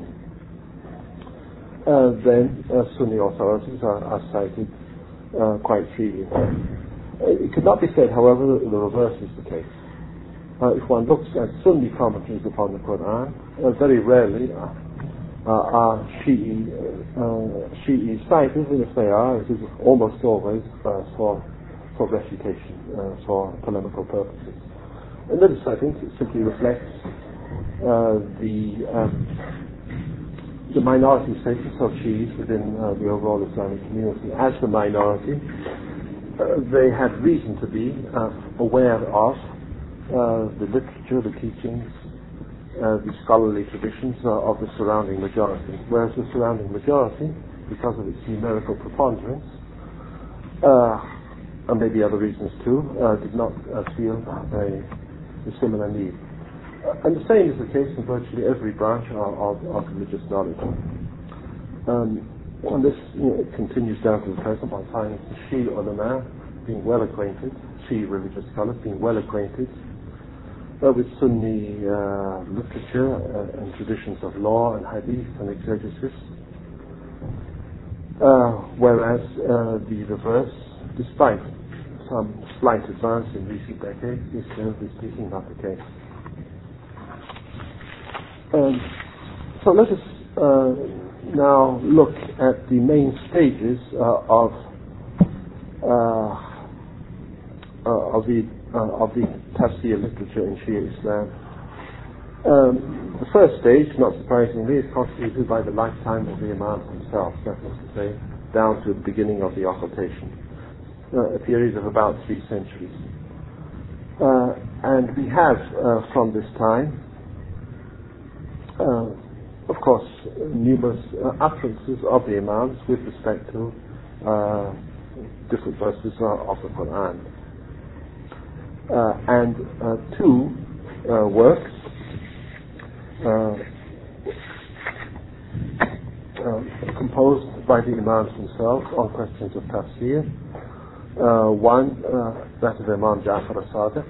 uh, then uh, Sunni authorities are, are cited uh, quite freely. Uh, it could not be said, however, that the reverse is the case. Uh, if one looks at Sunni commentaries upon the Quran, uh, very rarely uh, uh, are Shi'i, uh, Shi'i cited, and if they are, it is almost always uh, for, for refutation, uh, for polemical purposes. And this, I think, simply reflects uh, the um, the minority status of Shi'is within uh, the overall Islamic community. As the minority, uh, they had reason to be uh, aware of Uh, the literature, the teachings, uh, the scholarly traditions uh, of the surrounding majority, whereas the surrounding majority, because of its numerical preponderance, uh, and maybe other reasons too, uh, did not uh, feel a, a similar need. Uh, and the same is the case in virtually every branch of, of, of religious knowledge. Um, and this you know, continues down to the present. One finds the Shi'i ulama being well acquainted, Shi'i religious scholars being well acquainted Uh, with Sunni uh, literature uh, and traditions of law and hadith and exegesis, uh, whereas uh, the reverse, despite some slight advance in recent decades, is generally speaking not the case. Um, so let us uh, now look at the main stages uh, of uh, uh, of the Uh, of the tafsir literature in Shia Islam. Um, the first stage, not surprisingly, is constituted by the lifetime of the Imams themselves, that is to say, down to the beginning of the occultation, uh, a period of about three centuries. Uh, and we have, uh, from this time, uh, of course, numerous uh, utterances of the Imams with respect to uh, different verses uh, of the Quran. Uh, and uh, two uh, works uh, uh, composed by the Imams themselves on questions of tafsir. Uh, one, uh, that of Imam Ja'far al-Sadiq,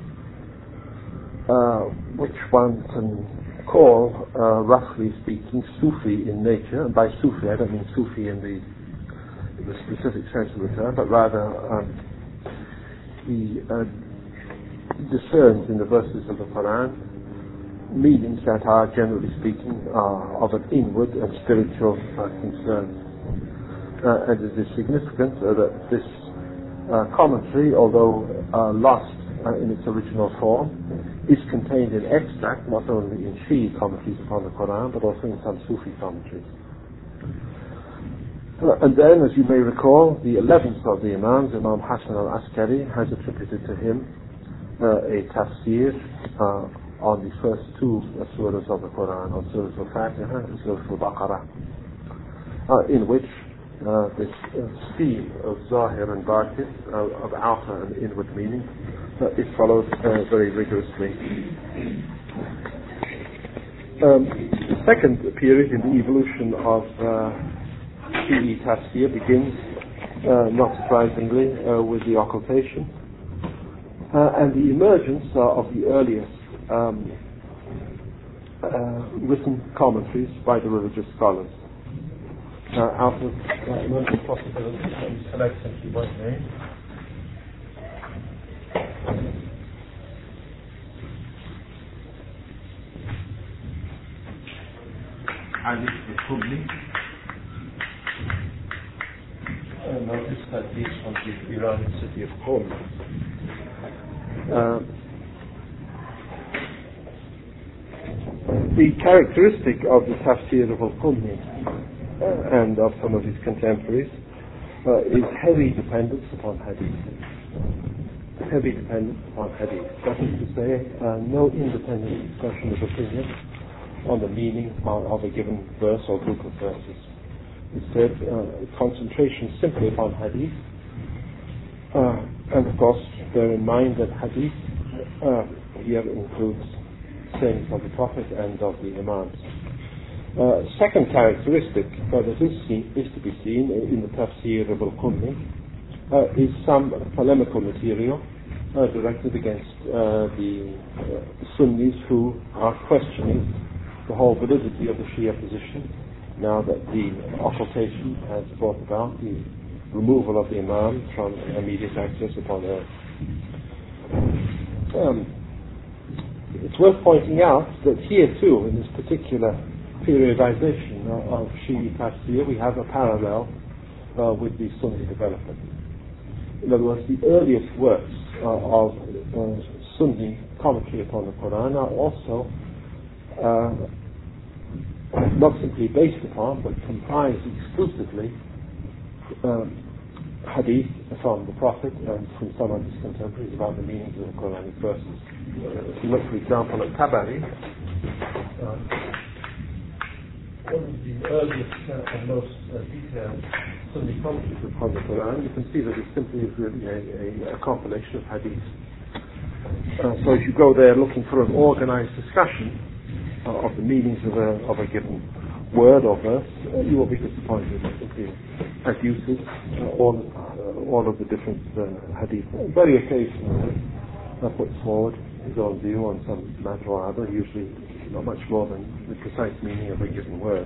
uh, which one can call, uh, roughly speaking, Sufi in nature. And by Sufi, I don't mean Sufi in the, in the specific sense of the term, but rather um, he uh, discerns in the verses of the Quran meanings that are, generally speaking, uh, of an inward and spiritual uh, concern. Uh, and it is significant uh, that this uh, commentary, although uh, lost uh, in its original form, is contained in extract not only in Shi'i commentaries upon the Quran, but also in some Sufi commentaries. Uh, and then, as you may recall, the eleventh of the Imams, Imam Hassan al-Askari, has attributed to him Uh, a tafsir uh, on the first two uh, surahs of the Quran, on Surah Al-Fatiha and Surah Al-Baqarah, uh, in which uh, this uh, scheme of Zahir and Batin, uh, of outer and inward meaning, uh, is followed uh, very rigorously. Um, the second period in the evolution of uh, Shi'i tafsir begins, uh, not surprisingly, uh, with the occultation. Uh, and the emergence uh, of the earliest um, uh, written commentaries by the religious scholars. Uh, out of uh, emergent possibilities, let me select simply one name. Ali al-Qubli. Uh, notice that he's from the Iranian city of Qom. Uh, the characteristic of the Tafsir of al-Qummi uh, and of some of his contemporaries uh, is heavy dependence upon hadith. Heavy dependence upon hadith. That is to say, uh, no independent expression of opinion on the meaning of, of a given verse or group of verses. Instead, uh, concentration simply upon hadith. Uh, and of course, bear in mind that hadith uh, here includes sayings of the Prophet and of the Imams. Uh, second characteristic that is, seen, is to be seen in the Tafsir of al-Qummi uh, is some polemical material uh, directed against uh, the uh, Sunnis who are questioning the whole validity of the Shia position now that the occultation has brought about the removal of the Imam from immediate access upon earth. Um, it's worth pointing out that here too, in this particular periodization of, of Shi'i Tafsir, we have a parallel uh, with the Sunni development. In other words, the earliest works uh, of uh, Sunni commentary upon the Quran are also uh, not simply based upon, but comprise exclusively um, hadith from the Prophet and from some of his contemporaries about the meanings of the Quranic verses. Uh, if you look, for example, at Tabari, uh, one of the earliest uh, and most uh, detailed Sunni commentaries upon the Quran, you can see that it simply is really a, a, a compilation of hadith. Uh, so if you go there looking for an organized discussion uh, of the meanings of a, of a given word or verse, uh, you will be disappointed. It adduces uh, all, uh, all of the different uh, hadith. Very occasionally uh, puts forward his own view on some matter or other, usually not much more than the precise meaning of a given word.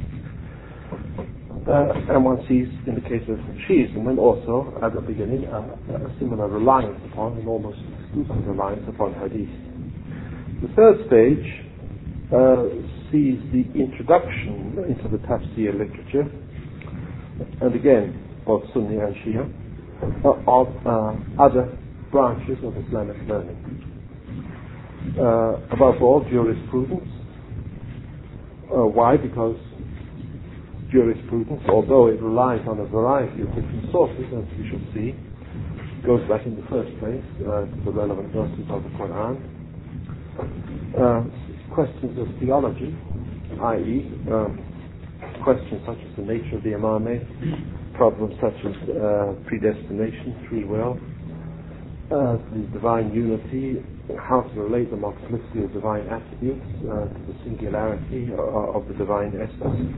Uh, and one sees, in the case of Shiism, and also at the beginning, uh, a similar reliance upon, an almost exclusive reliance upon hadith. The third stage uh, sees the introduction into the tafsir literature, and again, both Sunni and Shia, uh, of uh, other branches of Islamic learning. Uh, above all, jurisprudence. Uh, why? Because jurisprudence, although it relies on a variety of different sources, as we shall see, goes back in the first place uh, to the relevant verses of the Quran. Uh, questions of theology, that is, um, questions such as the nature of the imamate, problems such as uh, predestination, free will, uh, the divine unity, how to relate the multiplicity of divine attributes uh, to the singularity uh, of the divine essence.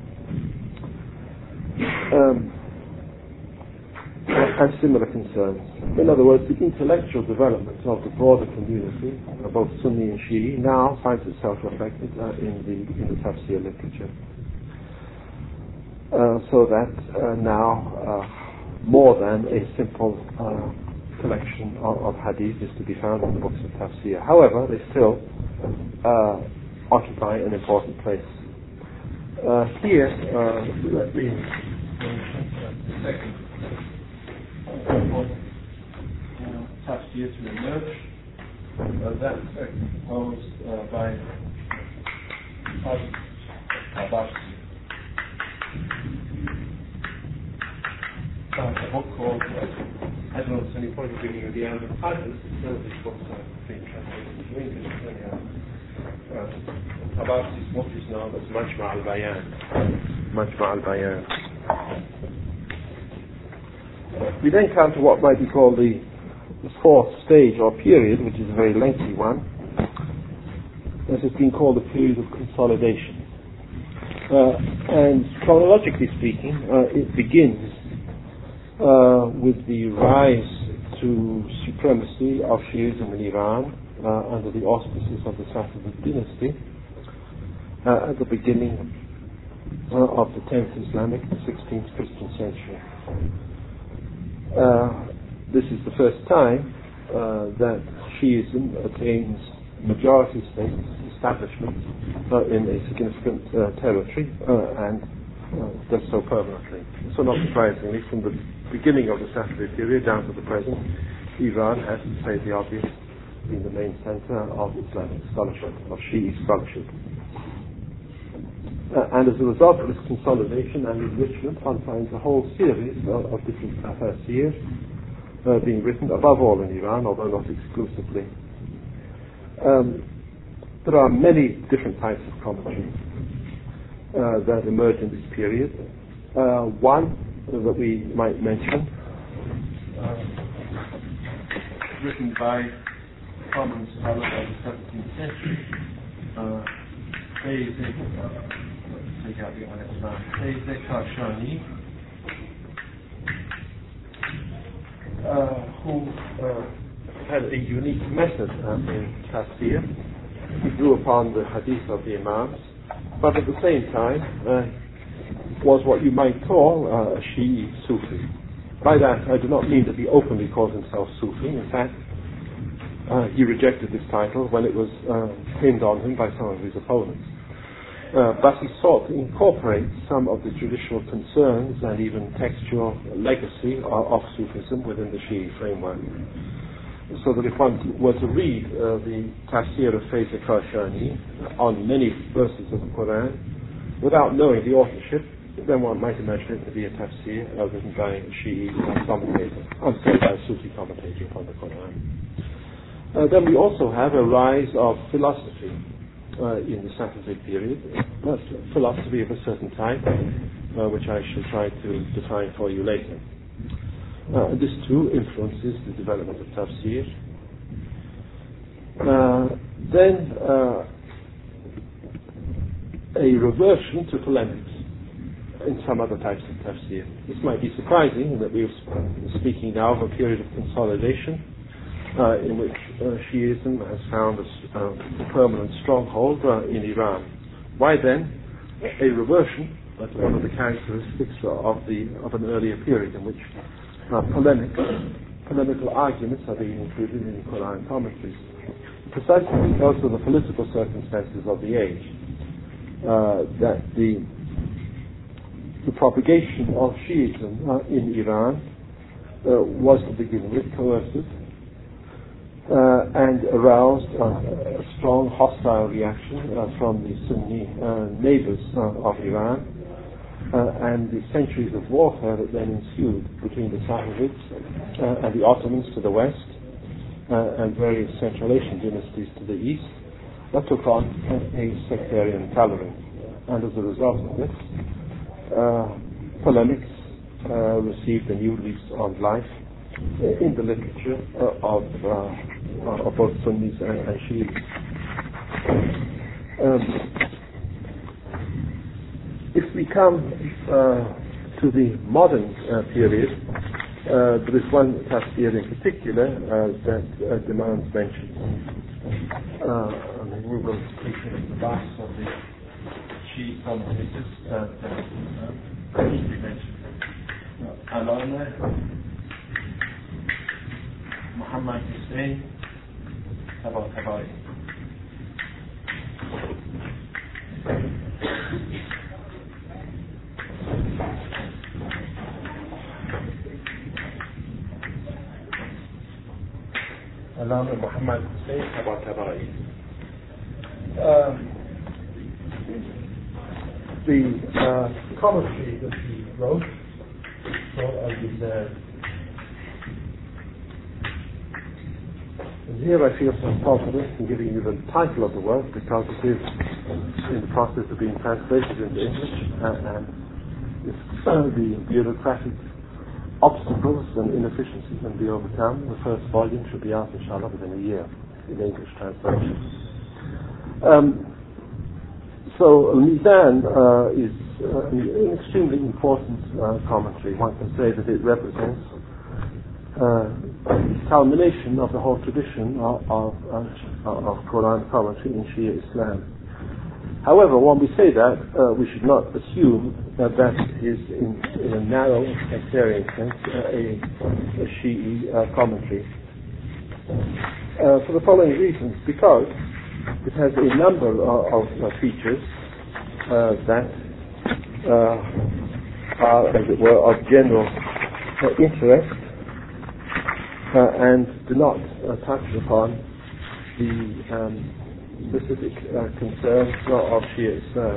Um, and similar concerns. In other words, the intellectual development of the broader community, uh, both Sunni and Shi'i, now finds itself reflected uh, in the in the tafsir literature. Uh, so that uh, now uh, more than a simple uh, collection of, of hadith is to be found in the books of tafsir. However, they still uh, occupy an important place. Uh, here, uh, let me mention the second tafsir to emerge. Uh, that's composed uh, by Abbasi. Uh, a book called, uh, I don't know if there's any point in giving you the end of titles, none of these books are being translated into English. Uh, Abbasi's book is known as Majma' al-Bayan. Majma' al-Bayan. We then come to what might be called the, the fourth stage or period, which is a very lengthy one. This has been called the period of consolidation. Uh, and chronologically speaking, uh, it begins uh, with the rise to supremacy of Shiism in Iran uh, under the auspices of the Safavid dynasty uh, at the beginning uh, of the tenth Islamic, sixteenth Christian century. Uh, this is the first time uh, that Shiism attains majority status, establishment uh, in a significant uh, territory uh, and uh, does so permanently. So not surprisingly, from the beginning of the Safavid period down to the present, Iran has, to say the obvious, been the main center of Islamic scholarship, of Shi'i scholarship. Uh, and as a result of this consolidation and enrichment, one finds a whole series of, of different tafsirs uh, being written, above all in Iran, although not exclusively. Um, there are many different types of commentary uh, that emerge in this period. Uh, one that we might mention, uh, written by a common scholar of the seventeenth century, uh, take out the Sayyid Kashani, uh, who uh, had a unique method uh, in tafsir. He drew upon the hadith of the Imams, but at the same time uh, was what you might call uh, a Shi'i Sufi. By that I do not mean that he openly called himself Sufi. In fact, uh, he rejected this title when it was uh, pinned on him by some of his opponents. Uh, but he sought to incorporate some of the traditional concerns and even textual legacy of, of Sufism within the Shi'i framework. So that if one were to read uh, the tafsir of Faiz Kashani on many verses of the Quran without knowing the authorship, then one might imagine it to be a tafsir uh, written by a Shi'i commentator, I'm sorry, by a Sufi commentator upon the Quran. Uh, then we also have a rise of philosophy Uh, in the Safavid period, but philosophy of a certain type, uh, which I shall try to define for you later. Uh, this too influences the development of tafsir. Uh, then uh, a reversion to polemics in some other types of tafsir. This might be surprising that we are speaking now of a period of consolidation Uh, in which uh, Shi'ism has found a, uh, a permanent stronghold uh, in Iran. Why then a reversion uh, to one of the characteristics of the of an earlier period in which uh, polemic, polemical arguments are being included in Quran commentaries? Precisely because of the political circumstances of the age, uh, that the the propagation of Shi'ism uh, in Iran uh, was to begin with coercive. Uh, and aroused uh, a strong hostile reaction uh, from the Sunni uh, neighbors uh, of Iran, uh, and the centuries of warfare that then ensued between the Safavids uh, and the Ottomans to the west, uh, and various Central Asian dynasties to the east, that took on a sectarian coloring. And as a result of this, uh, polemics uh, received a new lease on life in the literature uh, of, uh, of both Sunnis and, and Shiites. Um, if we come uh, to the modern uh, period, uh, there is one tafsir in particular uh, that uh, demands mention. Uh, I mean, we will take the last of the Shi'i commentators that uh, need to be mentioned. Uh, Allama Muhammad Hussein Tabatabai. Allama Muhammad Hussein Tabatabai. Um, the uh, commentary that he wrote, so as we said, and here I feel some confidence in giving you the title of the work because it is in the process of being translated into English, uh, and if uh, the bureaucratic obstacles and inefficiencies can be overcome, the first volume should be out, inshallah, within a year in English translation. Um, so Mizan uh, is uh, an extremely important uh, commentary. One can say that it represents uh, culmination of the whole tradition of, of, uh, of Quran commentary in Shia Islam. However, when we say that, uh, we should not assume that that is in, in a narrow sectarian sense uh, a, a Shi'i uh, commentary. Uh, for the following reasons: because it has a number of, of uh, features uh, that uh, are, as it were, of general uh, interest. uh, and do not uh, touch upon the um, specific uh, concerns of Shia Islam.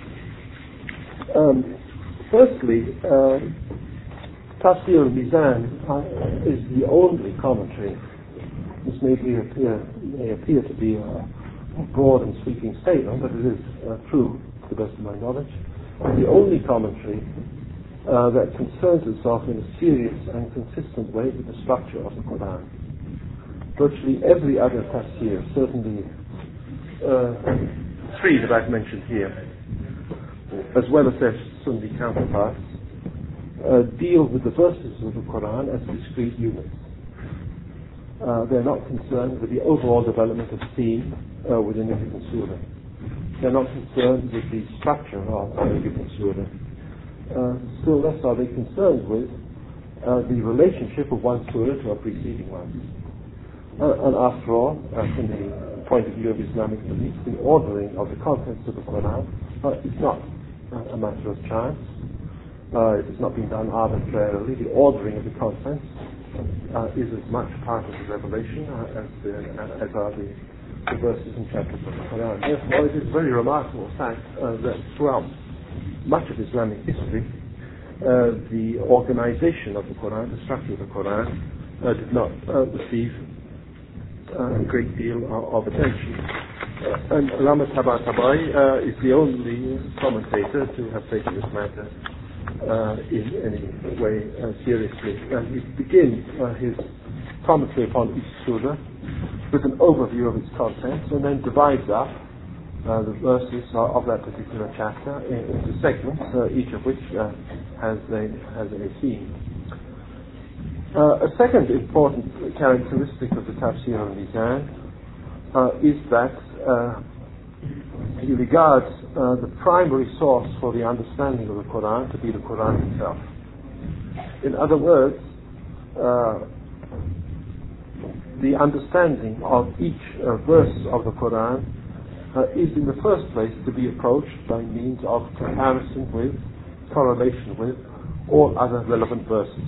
Um, firstly, uh, Tafsir al-Mizan uh, is the only commentary. This may, be appear, may appear to be a broad and sweeping statement, but it is uh, true to the best of my knowledge. It's the only commentary uh, that concerns itself in a serious and consistent way with the structure of the Quran. Virtually every other tafsir, certainly uh, three that I've mentioned here, as well as their Sunni counterparts, uh, deal with the verses of the Quran as discrete units. Uh, they're not concerned with the overall development of theme uh, within a given surah. They're not concerned with the structure of a given surah. Uh, still less are they concerned with uh, the relationship of one surah to a preceding one. Uh, and after all, uh, from the point of view of Islamic belief, the ordering of the contents of the Quran uh, is not uh, a matter of chance. Uh, it has not been done arbitrarily. The ordering of the contents uh, is as much part of the revelation uh, as, the, uh, as are the, the verses and chapters of the Quran. Therefore, it is a very remarkable fact uh, that throughout much of Islamic history, uh, the organization of the Quran, the structure of the Quran, uh, did not uh, receive uh, a great deal of, of attention. Uh, and Allama Tabatabai uh, is the only commentator to have taken this matter uh, in any way uh, seriously. And he begins uh, his commentary upon each surah with an overview of its contents, and then divides up uh, the verses uh, of that particular chapter into segments, uh, each of which uh, has a has a theme. Uh, a second important characteristic of the Tafsir al-Mizan uh, is that uh, he regards uh, the primary source for the understanding of the Quran to be the Quran itself. In other words, uh, the understanding of each uh, verse of the Quran uh, is in the first place to be approached by means of comparison with, correlation with, all other relevant verses.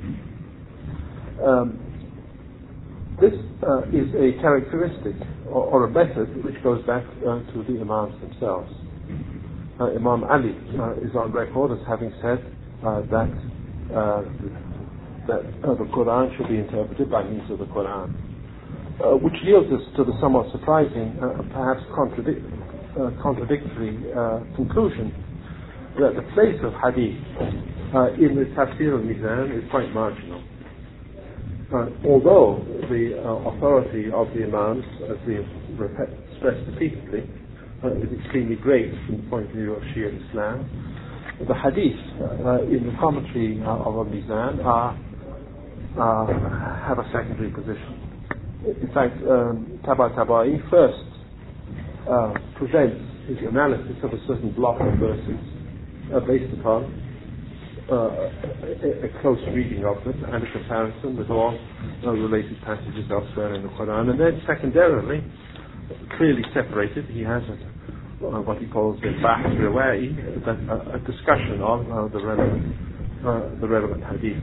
Um, this uh, is a characteristic or, or a method which goes back uh, to the Imams themselves. Uh, Imam Ali uh, is on record as having said uh, that uh, that uh, the Quran should be interpreted by means of the Quran, uh, which yields us to the somewhat surprising, uh, perhaps contradic- uh, contradictory uh, conclusion that the place of hadith uh, in the Tafsir al-Mizan is quite marginal. Uh, although the uh, authority of the Imams, as we have rep- stressed repeatedly, uh, is extremely great from the point of view of Shia Islam, the hadith uh, in the commentary uh, of al-Mizan are Uh, have a secondary position. In fact, um, Tabatabai first uh, presents his analysis of a certain block of verses uh, based upon uh, a, a close reading of them and a comparison with all uh, related passages elsewhere in the Quran. And then secondarily, clearly separated, he has a, uh, what he calls a bahth riwa'i, a, a discussion of uh, the relevant uh, the relevant hadith.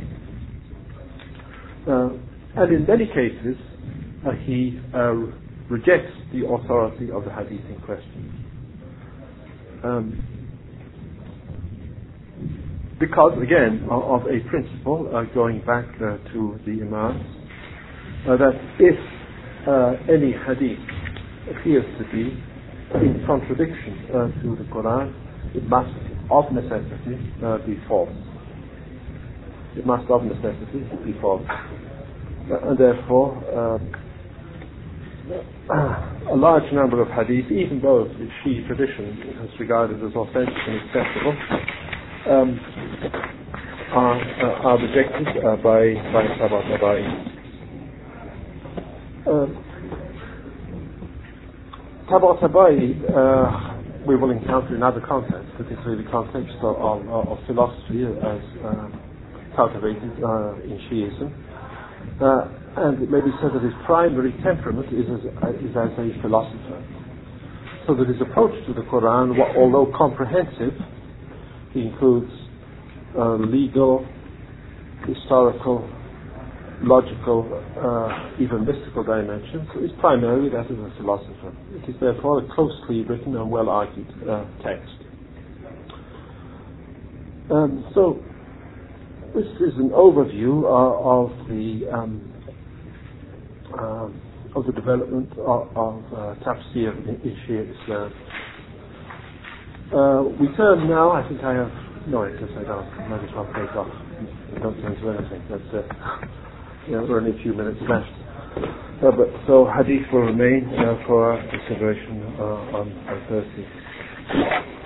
Uh, and in many cases, uh, he uh, rejects the authority of the hadith in question. Um, because, again, of, of a principle uh, going back uh, to the Imams, uh, that if uh, any hadith appears to be in contradiction uh, to the Quran, it must, of necessity, uh, be false. It must of necessity be false. Uh, and therefore, uh, a large number of hadith, even those which Shia tradition has regarded as authentic and acceptable, um, are, uh, are rejected uh, by by Tabatabai. Uh, Tabatabai uh, we will encounter in other contexts, particularly the context of, of, of philosophy as uh, cultivated uh, in Shiism, uh, and it may be said that his primary temperament is as, uh, is as a philosopher. So that his approach to the Quran, although comprehensive, he includes uh, legal, historical, logical, uh, even mystical dimensions, is primarily that of a philosopher. It is therefore a closely written and well-argued uh, text. Um, so, this is an overview uh, of the um, um, of the development of, of uh, tafsir in Shia Islam. Uh, we turn now, I think I have, no, I guess I don't, I might as well take off. I don't turn to anything, that's it. Yeah, we're only a few minutes left. Uh, but, so hadith will remain uh, for our consideration uh, on, on Thursday.